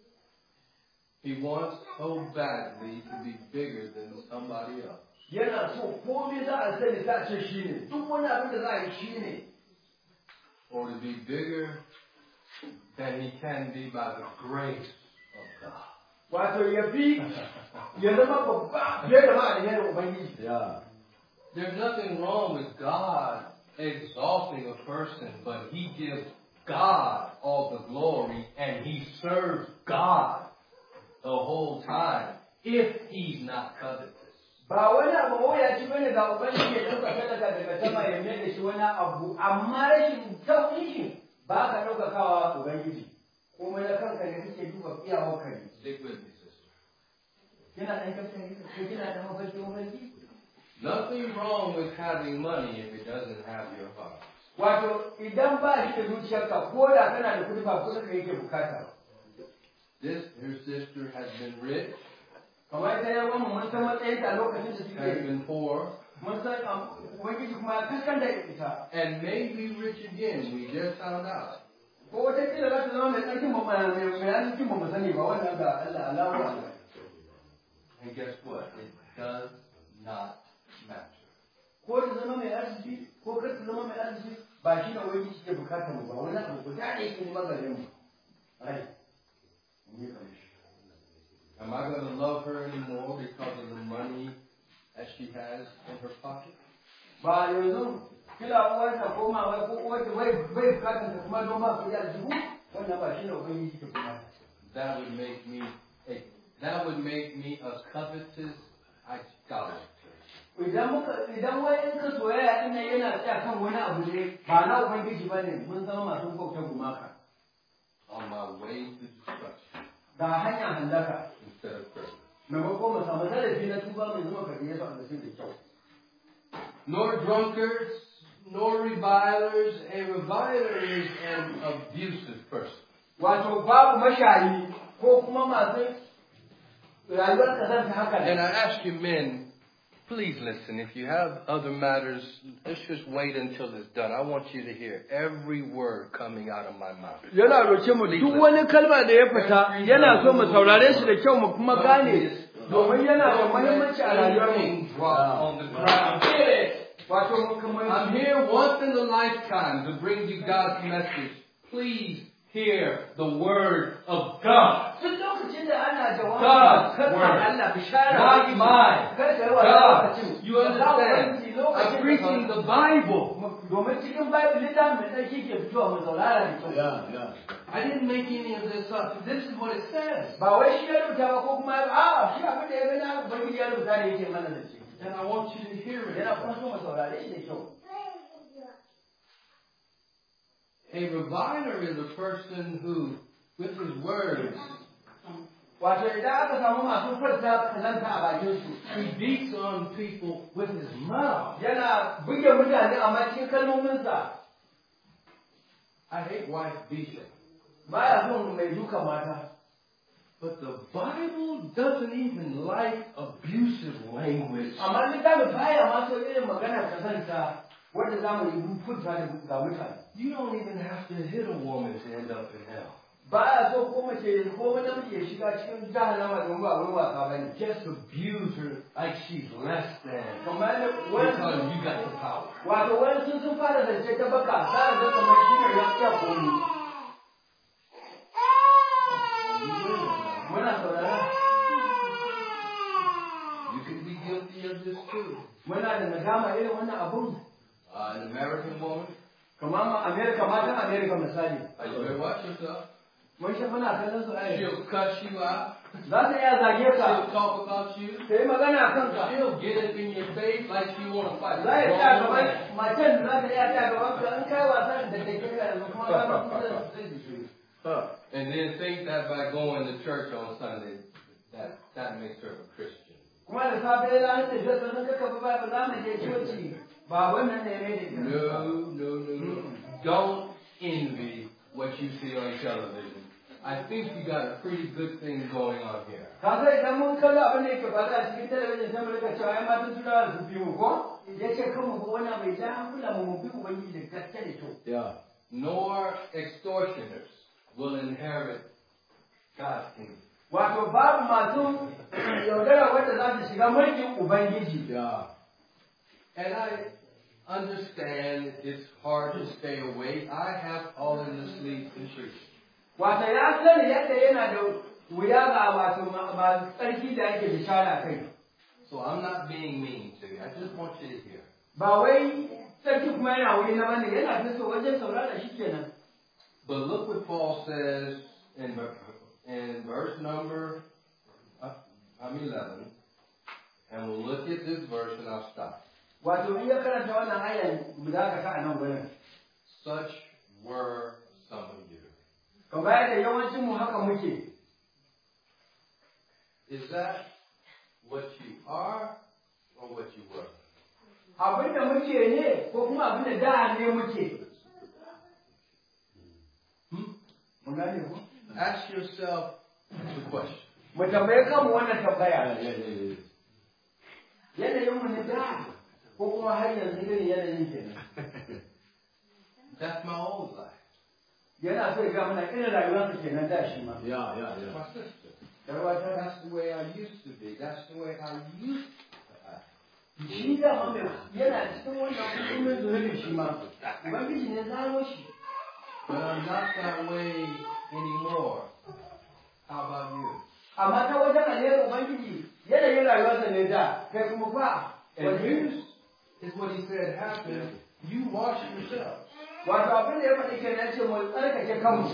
Speaker 1: He wants so badly to be bigger than somebody else.
Speaker 2: Yana so komai za a sani za a ce shi ne, duk wani abin da za a yi shi ne.
Speaker 1: Or to be bigger than he can be by the grace of God.
Speaker 2: Wato ya fi ya zama babba fiye da ma'aniyyar Ubangiji.
Speaker 1: There's nothing wrong with God exalting a person, but he gives God all the glory and he serves God the whole time if he's not covetous.
Speaker 2: Ba wani abu ya ci bane ga Ubangiji ya dauka sadaka daga sama ya mai da shi wani abu, amma rashin sauƙi shi ba ka ɗaukakawa Ubangiji. Komai na kanka ne kake duba iyawar ka ne.
Speaker 1: Stick with me, sister.
Speaker 2: Kina ɗan kafin ko kina da mafarki?
Speaker 1: Nothing wrong with having money if it doesn't have your heart.
Speaker 2: Wato idan ba shi da zuciyarka ko da kana da kuɗi ba kuɗi ka yake bukata.
Speaker 1: Her sister has been rich.
Speaker 2: Kamar ita ya wani mun san matsayin ta lokacin da suke.
Speaker 1: Has been poor.
Speaker 2: Mun san Ubangiji kuma ya kaskan da ita.
Speaker 1: And maybe rich again. We just found out.
Speaker 2: Ko wata kila za ta zama mai tsarkin ba mai arzikin ba mu sani ba wannan ga Allah Allahu.
Speaker 1: And guess what? It does not matter.
Speaker 2: Ko ta zama mai arziki ko kar ta zama mai arziki ba shi da wani shi ke bukatar mu ba wani abu guda ne yake neman gare mu.
Speaker 1: not going to love her anymore because of the money that she has in her pocket.
Speaker 2: Ba yanzu kila uwarta koma wai ko uwarta bai bukatar ta kuma don ba ku da aljihu wannan ba shi ne ubangiji ke kuma.
Speaker 1: That would make me a covetous idolater. Idan wai in ka soyayya din nan yana tsaya kan wani abu ne ba na ubangiji bane mun zama masu bautar gumaka. On my way to destruction.
Speaker 2: Ga hanya halaka.
Speaker 1: Instead of prayer.
Speaker 2: Maimako mu samu zarafi na tuba mai zama karɓi Yesu a cikin da kyau.
Speaker 1: Nor drunkards, nor revilers. A reviler is an abusive person.
Speaker 2: Wato babu mashayi ko kuma masu rayuwar kazanta haka.
Speaker 1: And I ask you men, please listen. If you have other matters, let's just wait until it's done. I want you to hear every word coming out of my mouth.
Speaker 2: Yana roke mu duk wani kalma da ya fita yana so mu saurare shi da kyau mu kuma gane domin yana da muhimmanci a rayuwar mu.
Speaker 1: I'm here once in a lifetime to bring you God's message. Please hear the word of God. God's word. Not mine. God. You understand? I'm preaching the Bible. I didn't make any of this up. This is what it says. And I want you to hear it. A reviler is a person who, with his words, he beats on people with his mouth. I hate wife beating. But the Bible doesn't even like abusive language. You don't even have to hit a woman to end up in hell. Just abuse her like she's less than. Because you got the power. You can be guilty of this too. An American woman. You better watch yourself. She'll cuss you out. She'll talk about you. She'll get it in your face like she want to fight. And then think that by going to church on Sunday, that makes her a Christian. No. Don't envy what you see on television. I think you got a pretty good thing going on here. Yeah. Nor extortioners will inherit God's kingdom. Yeah. And I understand it's hard to stay awake. I have fallen asleep in church. So I'm not being mean to you. I just want you to hear. But look what Paul says in verse number 11. And we'll look at this verse and I'll stop. Such were some of you. Is that what you are or what you were? Ask yourself the question. That's my old life. My sister. That's the way I used to be. That's the way I used to act. But I'm not that way anymore. How about you?
Speaker 2: alherin Ubangiji yanayin rayuwarsa ne da kai kuma fa.
Speaker 1: And here's is what he said happened. You wash yourselves.
Speaker 2: Wato abin da ya faɗi kenan ce mu tsarkake kanmu.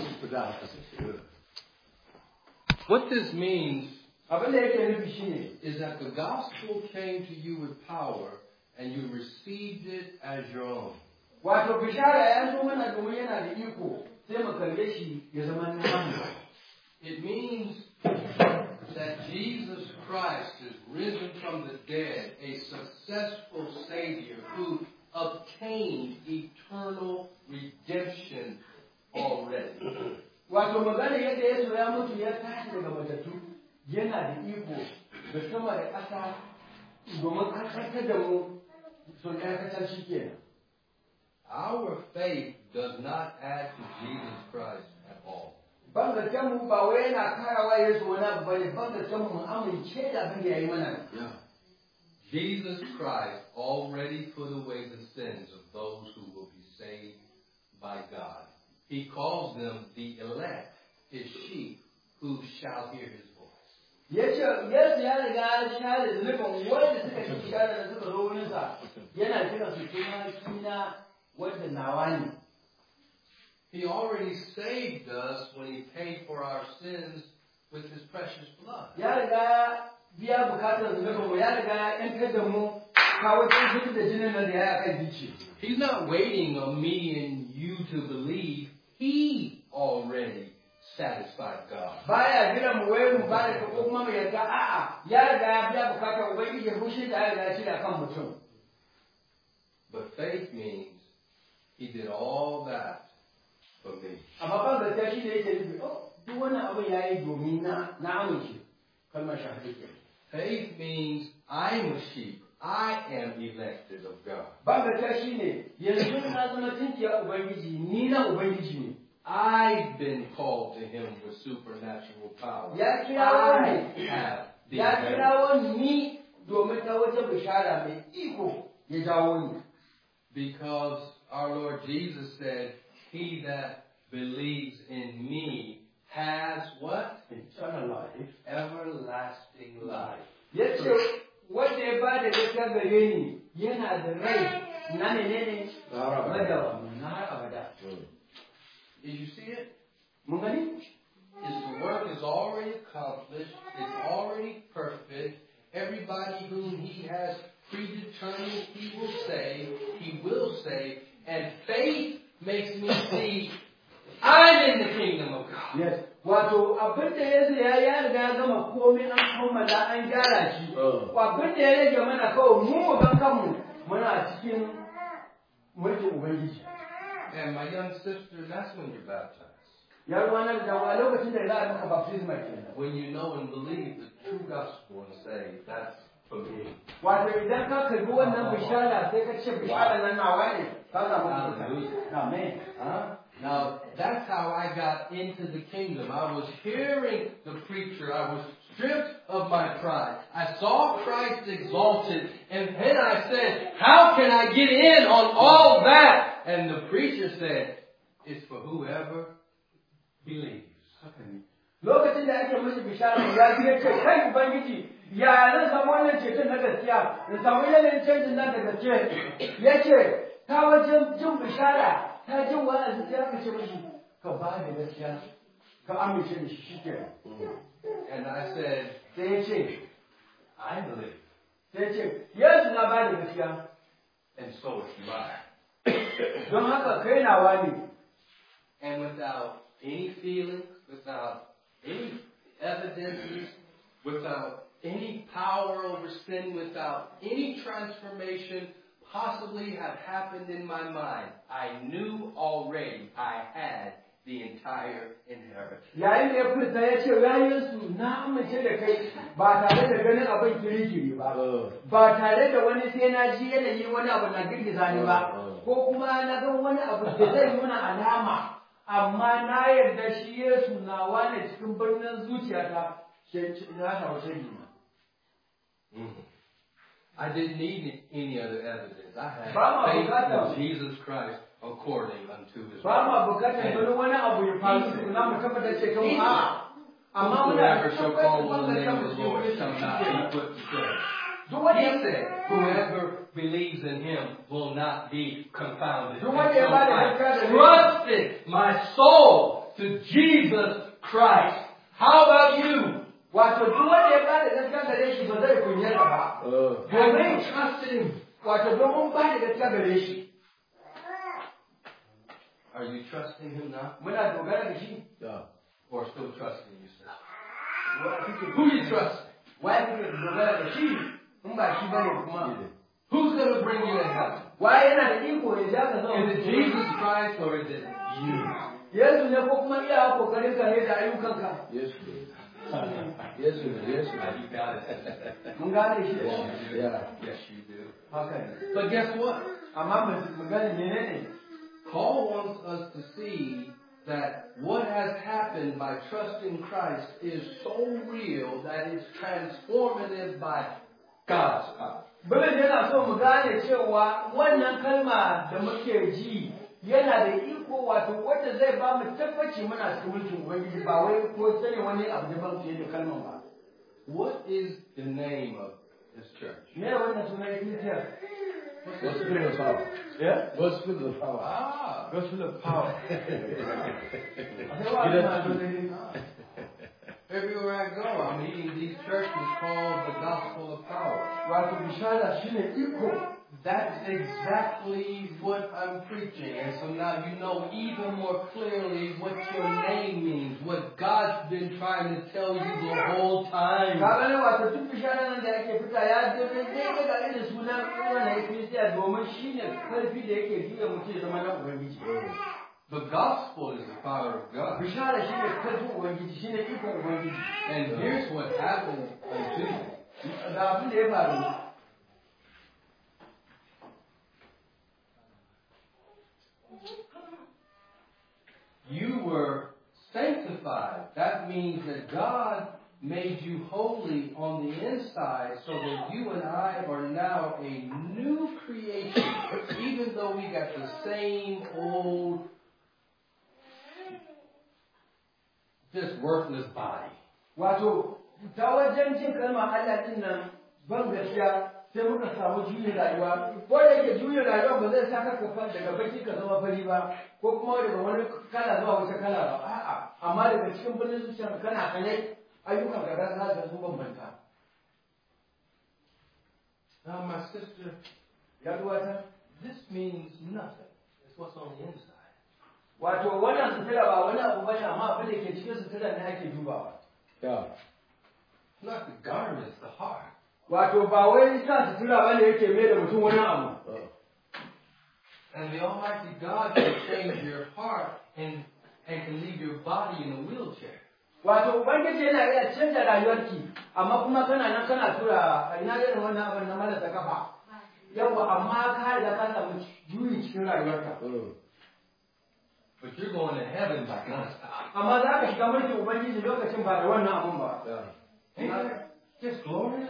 Speaker 1: What this means
Speaker 2: Abin da yake nufi shine
Speaker 1: is that the gospel came to you with power and you received it as your own.
Speaker 2: Wato bishara ya zo mana domin yana da iko sai mu karbe shi ya zama namu.
Speaker 1: It means that Jesus Christ is risen from the dead, a successful Savior who obtained eternal redemption already.
Speaker 2: Wato magana yadda Yesu ya mutu ya tashi daga matattu yana da iko da sama da ƙasa domin an karkar da mu sun ɗaya shi kenan.
Speaker 1: Our faith does not add to Jesus Christ at all.
Speaker 2: Bangacenmu ba wai yana karawa Yesu wani abu bane, bangacenmu mu amince da abin da ya yi mana.
Speaker 1: Jesus Christ already put away the sins of those who will be saved by God. He calls them the elect, his sheep, who shall hear his voice.
Speaker 2: Yesu ya riga ya share zunubin wanda suka ci share da suka zo wurinsa yana kira su suna wanda nawa ne.
Speaker 1: He already saved us when he paid for our sins with his precious blood.
Speaker 2: Ya riga biya bukatar zunubin mu, ya riga ya ƴantar da mu kawo cikin da jinin nan da ya kan gice.
Speaker 1: He's not waiting on me and you to believe. He already satisfied God.
Speaker 2: Baya jira mu wai mu ba da ko kuma mu yarda a'a ya riga ya biya bukatar ubangiji fushi da ya riga shi da kan mutum.
Speaker 1: But faith means he did all that for me.
Speaker 2: Amma ban gaskiya shi ne yake nufi duk wannan abin ya yi domin na amince kalmar shahada.
Speaker 1: Faith means I'm a sheep. I am elected of God.
Speaker 2: Ban gaskiya shi ne yanzu na zama tinkiya ubangiji ni na ubangiji ne.
Speaker 1: I've been called to him with supernatural power.
Speaker 2: Ya kirawo
Speaker 1: ni.
Speaker 2: Ya kirawo ni domin ta wajen bishara mai iko ya jawo ni.
Speaker 1: Because our Lord Jesus said, he that believes in me has what?
Speaker 2: Eternal life.
Speaker 1: Everlasting life.
Speaker 2: Yace wanda ya ba da gaskiya gare ni yana da rai na menene? Na har abada.
Speaker 1: Did you see it?
Speaker 2: Mun gani?
Speaker 1: The work is already accomplished. It's already perfect. Everybody whom he has predetermined he will save. And faith makes me see I'm in the kingdom of God.
Speaker 2: Yes. Wato abin da Yesu ya riga ya gama komai an kammala an gyara shi. Abin da ya rage mana kawai mu ga kanmu muna cikin mulkin Ubangiji.
Speaker 1: And my young sister, that's when you're baptized.
Speaker 2: Ya ruwana da wa lokacin da za a maka baptism kenan.
Speaker 1: When you know and believe the true gospel and say, that's for me.
Speaker 2: Wato idan ka karbi wannan bishara sai ka ce bishara nan nawa ne. Amen.
Speaker 1: Now, that's how I got into the kingdom. I was hearing the preacher. I was stripped of my pride. I saw Christ exalted. And then I said, how can I get in on all that? And the preacher said, it's for whoever believes.
Speaker 2: Lokacin da ake musu bishara ya ce kai Ubangiji ya zan samu wannan ceton na gaskiya in samu yanayin canjin nan da gaske yace ta wajen jin bishara ta jin wa'azi sai aka ce mishi ka ba da gaskiya ka amince da shi shikenan.
Speaker 1: And I said,
Speaker 2: sai ya ce
Speaker 1: I believe.
Speaker 2: Sai ya ce Yesu na ba da gaskiya.
Speaker 1: And so it's mine.
Speaker 2: Don haka kai nawa ne.
Speaker 1: And without any feelings, without any evidences, without any power over sin, without any transformation possibly have happened in my mind, I knew already I had the entire inheritance.
Speaker 2: Yayin da ya furta ya ce ya Yesu na amince da kai ba tare da ganin abin kirikiri ba, ba tare da wani sai na ji yanayi wani abu na girgiza ni ba, ko kuma na ga wani abu da zai nuna alama, amma na yarda shi Yesu na wane cikin birnin zuciyata na samu shaidi na.
Speaker 1: I didn't need any other evidence. I had faith in Jesus Christ according unto his word.
Speaker 2: Ba ma bukatar wani abu ya faru na mu tabbatar ce kan
Speaker 1: Whosoever shall call on the name of the Lord shall not be put to shame. He said, whoever believes in him will not be confounded. And so I trusted my soul to Jesus Christ. How about you? Have you trusted him? Are you trusting him now? Yeah. Or still trusting yourself? Who you trusting? Who's going to bring you to heaven? Is it Jesus Christ or is it you? Yes. Yes, you got it. Yes, you do. Okay. But guess what? Paul wants us to see that what has happened by trusting Christ is so real that it's transformative by God's power. Yana so mu gane cewa wannan kalma da muke ji yana da iko wato wanda zai ba mu tabbaci muna cikin mulkin Ubangiji ba wai ko sani wani abu da ban fiye da kalman ba. What is the name of this church? Me wannan sunan ikkilisiya. Gospel of power. Yeah? Gospel of power. Gospel of power. Everywhere I go, I'm meeting these churches called the Gospel of Power. That's exactly what I'm preaching. And so now you know even more clearly what your name means, what God's been trying to tell you the whole time. The gospel is the power of God. And here's what happened unto you. You were sanctified. That means that God made you holy on the inside so that you and I are now a new creation, even though we got the same old, just worthless body. Wato, ta wajen jin kalmar Allah din nan ban gaskiya sai muka samu juyin rayuwa. Ko da yake juyin rayuwa ba zai saka ka fara daga baki ka zama fari ba, ko kuma daga wani kala zuwa wata kala ba. A'a, amma daga cikin birnin zuciyar kana kane ayyukan ka za ka sun bambanta. Now, my sister, this means nothing. It's what's on the inside. Wato wannan sutura ba wani abu bane amma abin da ke cikin sutura ne ake dubawa. Yeah. Not the garment, it's the heart. Wato ba wai sa sutura bane yake mai da mutum wani abu. And the Almighty God can change your heart and can leave your body in a wheelchair. Wato ubangiji yana iya canza rayuwarki amma kuma kana nan kana tura ina irin wannan abin na marasa kafa. Yawa amma ka riga ka samu juyi cikin rayuwarka. But you're going to heaven by God's power. Ain't that just glorious?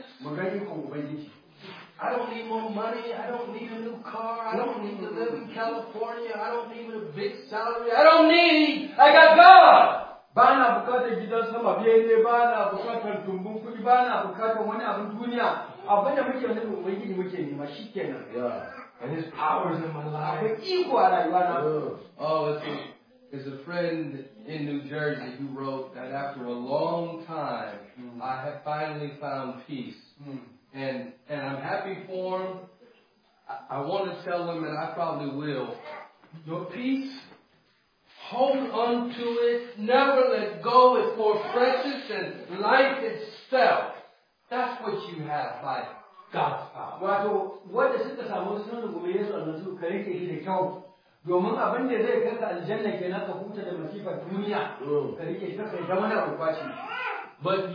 Speaker 1: I don't need more money. I don't need a new car. I don't need to live in California. I don't need a big salary. I don't need. I got God. Bana bukatar gidan sama bene, bana bukatar tumbun kuɗi, bana bukatar wani abin duniya. Abin da muke nufi ubangiji muke nema shikenan. Yeah. And his power is in my life. Oh, it's a friend in New Jersey who wrote that after a long time, I have finally found peace. And I'm happy for him. I want to tell him, and I probably will, your peace, hold on to it, never let go. It's more precious than life itself. That's what you have by God's power. Wato wanda suka samu sunan rubuce Yesu annabi ka rike shi da kyau domin abin da zai kai ka aljanna kenan ka huta da masifar duniya ka rike shi kai da wani abu kwaci. But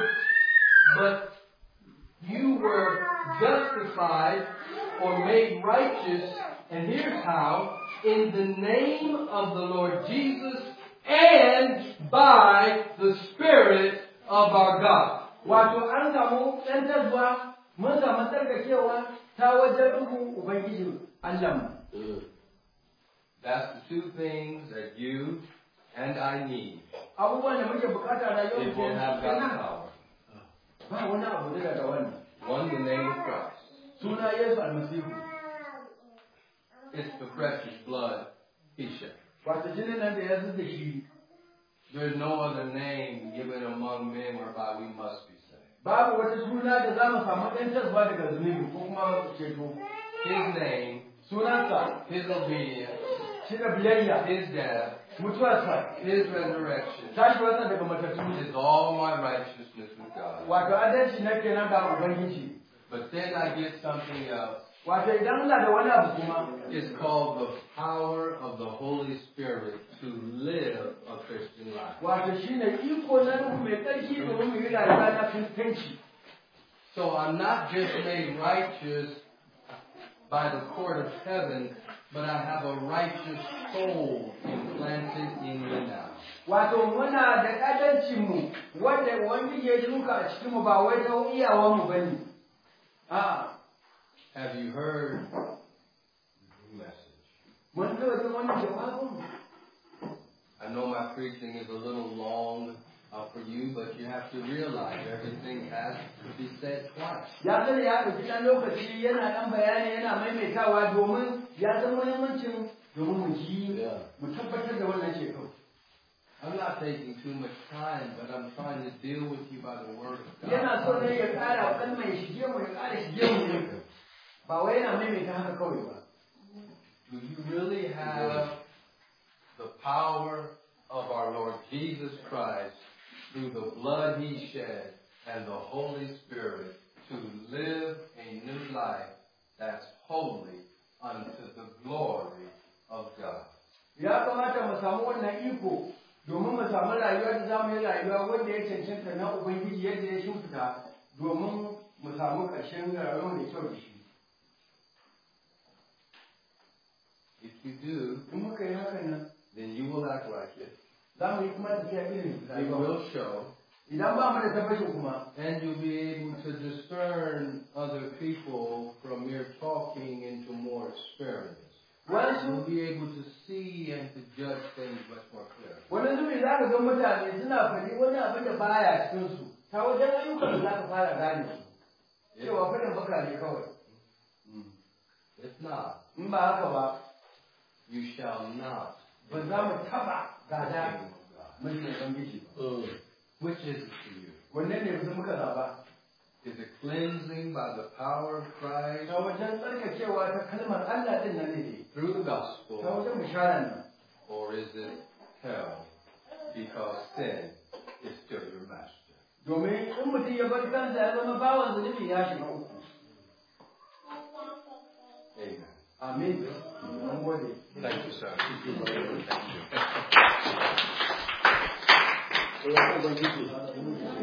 Speaker 1: you were justified or made righteous, and here's how: in the name of the Lord Jesus and by the Spirit of our God. Wato an samu tsantarwa mun samu tsarkakewa ta wajen ruhu Ubangiji Allah. That's the two things that you and I need.
Speaker 2: abubuwan da muke bukata da yau
Speaker 1: it will have God's power.
Speaker 2: ba wani abu da wannan.
Speaker 1: One, the name of Christ.
Speaker 2: Suna Yesu Almasihu.
Speaker 1: It's the precious blood He shed.
Speaker 2: Wato jinin nan da ya zuba shi.
Speaker 1: There's no other name given among men whereby we must be saved.
Speaker 2: Babu wata suna da za mu samu ɗantarwa daga zunubi ko kuma ceto.
Speaker 1: His name,
Speaker 2: Sunansa,
Speaker 1: His obedience,
Speaker 2: shi da biyayya,
Speaker 1: His death,
Speaker 2: mutuwarsa,
Speaker 1: His resurrection
Speaker 2: tashiwarsa daga matattu.
Speaker 1: is all my righteousness with God.
Speaker 2: Wato adalci na kenan ga Ubangiji.
Speaker 1: But then I get something else.
Speaker 2: Wato idan Allah da wani abu kuma.
Speaker 1: It's called the power of the Holy Spirit to live a Christian life.
Speaker 2: Wato shi ne iko na Ruhu mai tsarki domin mu yi rayuwa na Kiristanci.
Speaker 1: So I'm not just made righteous by the court of heaven, but I have a righteous soul implanted in me now.
Speaker 2: Wato muna da ƙadancinmu wanda wani ya shuka a cikinmu ba wai ta iyawanmu ba ne.
Speaker 1: Have you heard the message?
Speaker 2: Mun taɓa jin wannan jawabin.
Speaker 1: I know my preaching is a little long for you, but you have to realize everything has to be said twice.
Speaker 2: Ya sani ya ɗauki ɗan lokaci yana ɗan bayani yana maimaitawa domin ya san muhimmancin domin mu ji mu tabbatar da wannan shekaru.
Speaker 1: I'm not taking too much time, but I'm trying to deal with you by the Word of God.
Speaker 2: Yana so ne ya ƙara kalmar ya shige mu ya ƙara shige mu ne. Ba wai yana maimaita haka kawai ba.
Speaker 1: Do you really have the power of our Lord Jesus Christ through the blood He shed and the Holy Spirit to live a new life that's holy unto the glory of God?
Speaker 2: Ya kamata mu samu wannan iko domin mu samu rayuwa da za mu yi rayuwa wanda ya cancanta na Ubangiji yadda ya shimfida domin mu samu ƙarshen rayuwa da kyau da shi.
Speaker 1: If you do,
Speaker 2: In muka yi haka nan,
Speaker 1: then you will act like it.
Speaker 2: za mu yi kuma tafiya irin
Speaker 1: It
Speaker 2: rayuwa.
Speaker 1: will show.
Speaker 2: Idan ba mu da tabbacin kuma,
Speaker 1: And you'll be able to discern other people from your talking into more experience. You'll be able to see and to judge things much more clearly.
Speaker 2: wani zubi za ka ga mutane suna faɗi wani abin da baya cikin su, ta wajen ayyukan da za ka fara gane su. Cewa faɗin baka ne kawai.
Speaker 1: If not,
Speaker 2: In ba haka ba,
Speaker 1: you shall not.
Speaker 2: ba za mu taɓa gada mulkin Ubangiji ba.
Speaker 1: Which is it to you?
Speaker 2: Wannan ne yanzu muka zaba.
Speaker 1: Is it cleansing by the power of Christ
Speaker 2: Ta wajen tsarkakewa ta kalmar Allah din nan ne.
Speaker 1: through the
Speaker 2: Ta
Speaker 1: gospel,
Speaker 2: wajen bisharar nan.
Speaker 1: or is it hell because sin is still your master?
Speaker 2: Domin in mutum ya bar kansa ya zama bawan zunubi ya shiga uku.
Speaker 1: Amen.
Speaker 2: Amin. Mun gode.
Speaker 1: Thank you, sir.
Speaker 2: Sai ya ubangiji.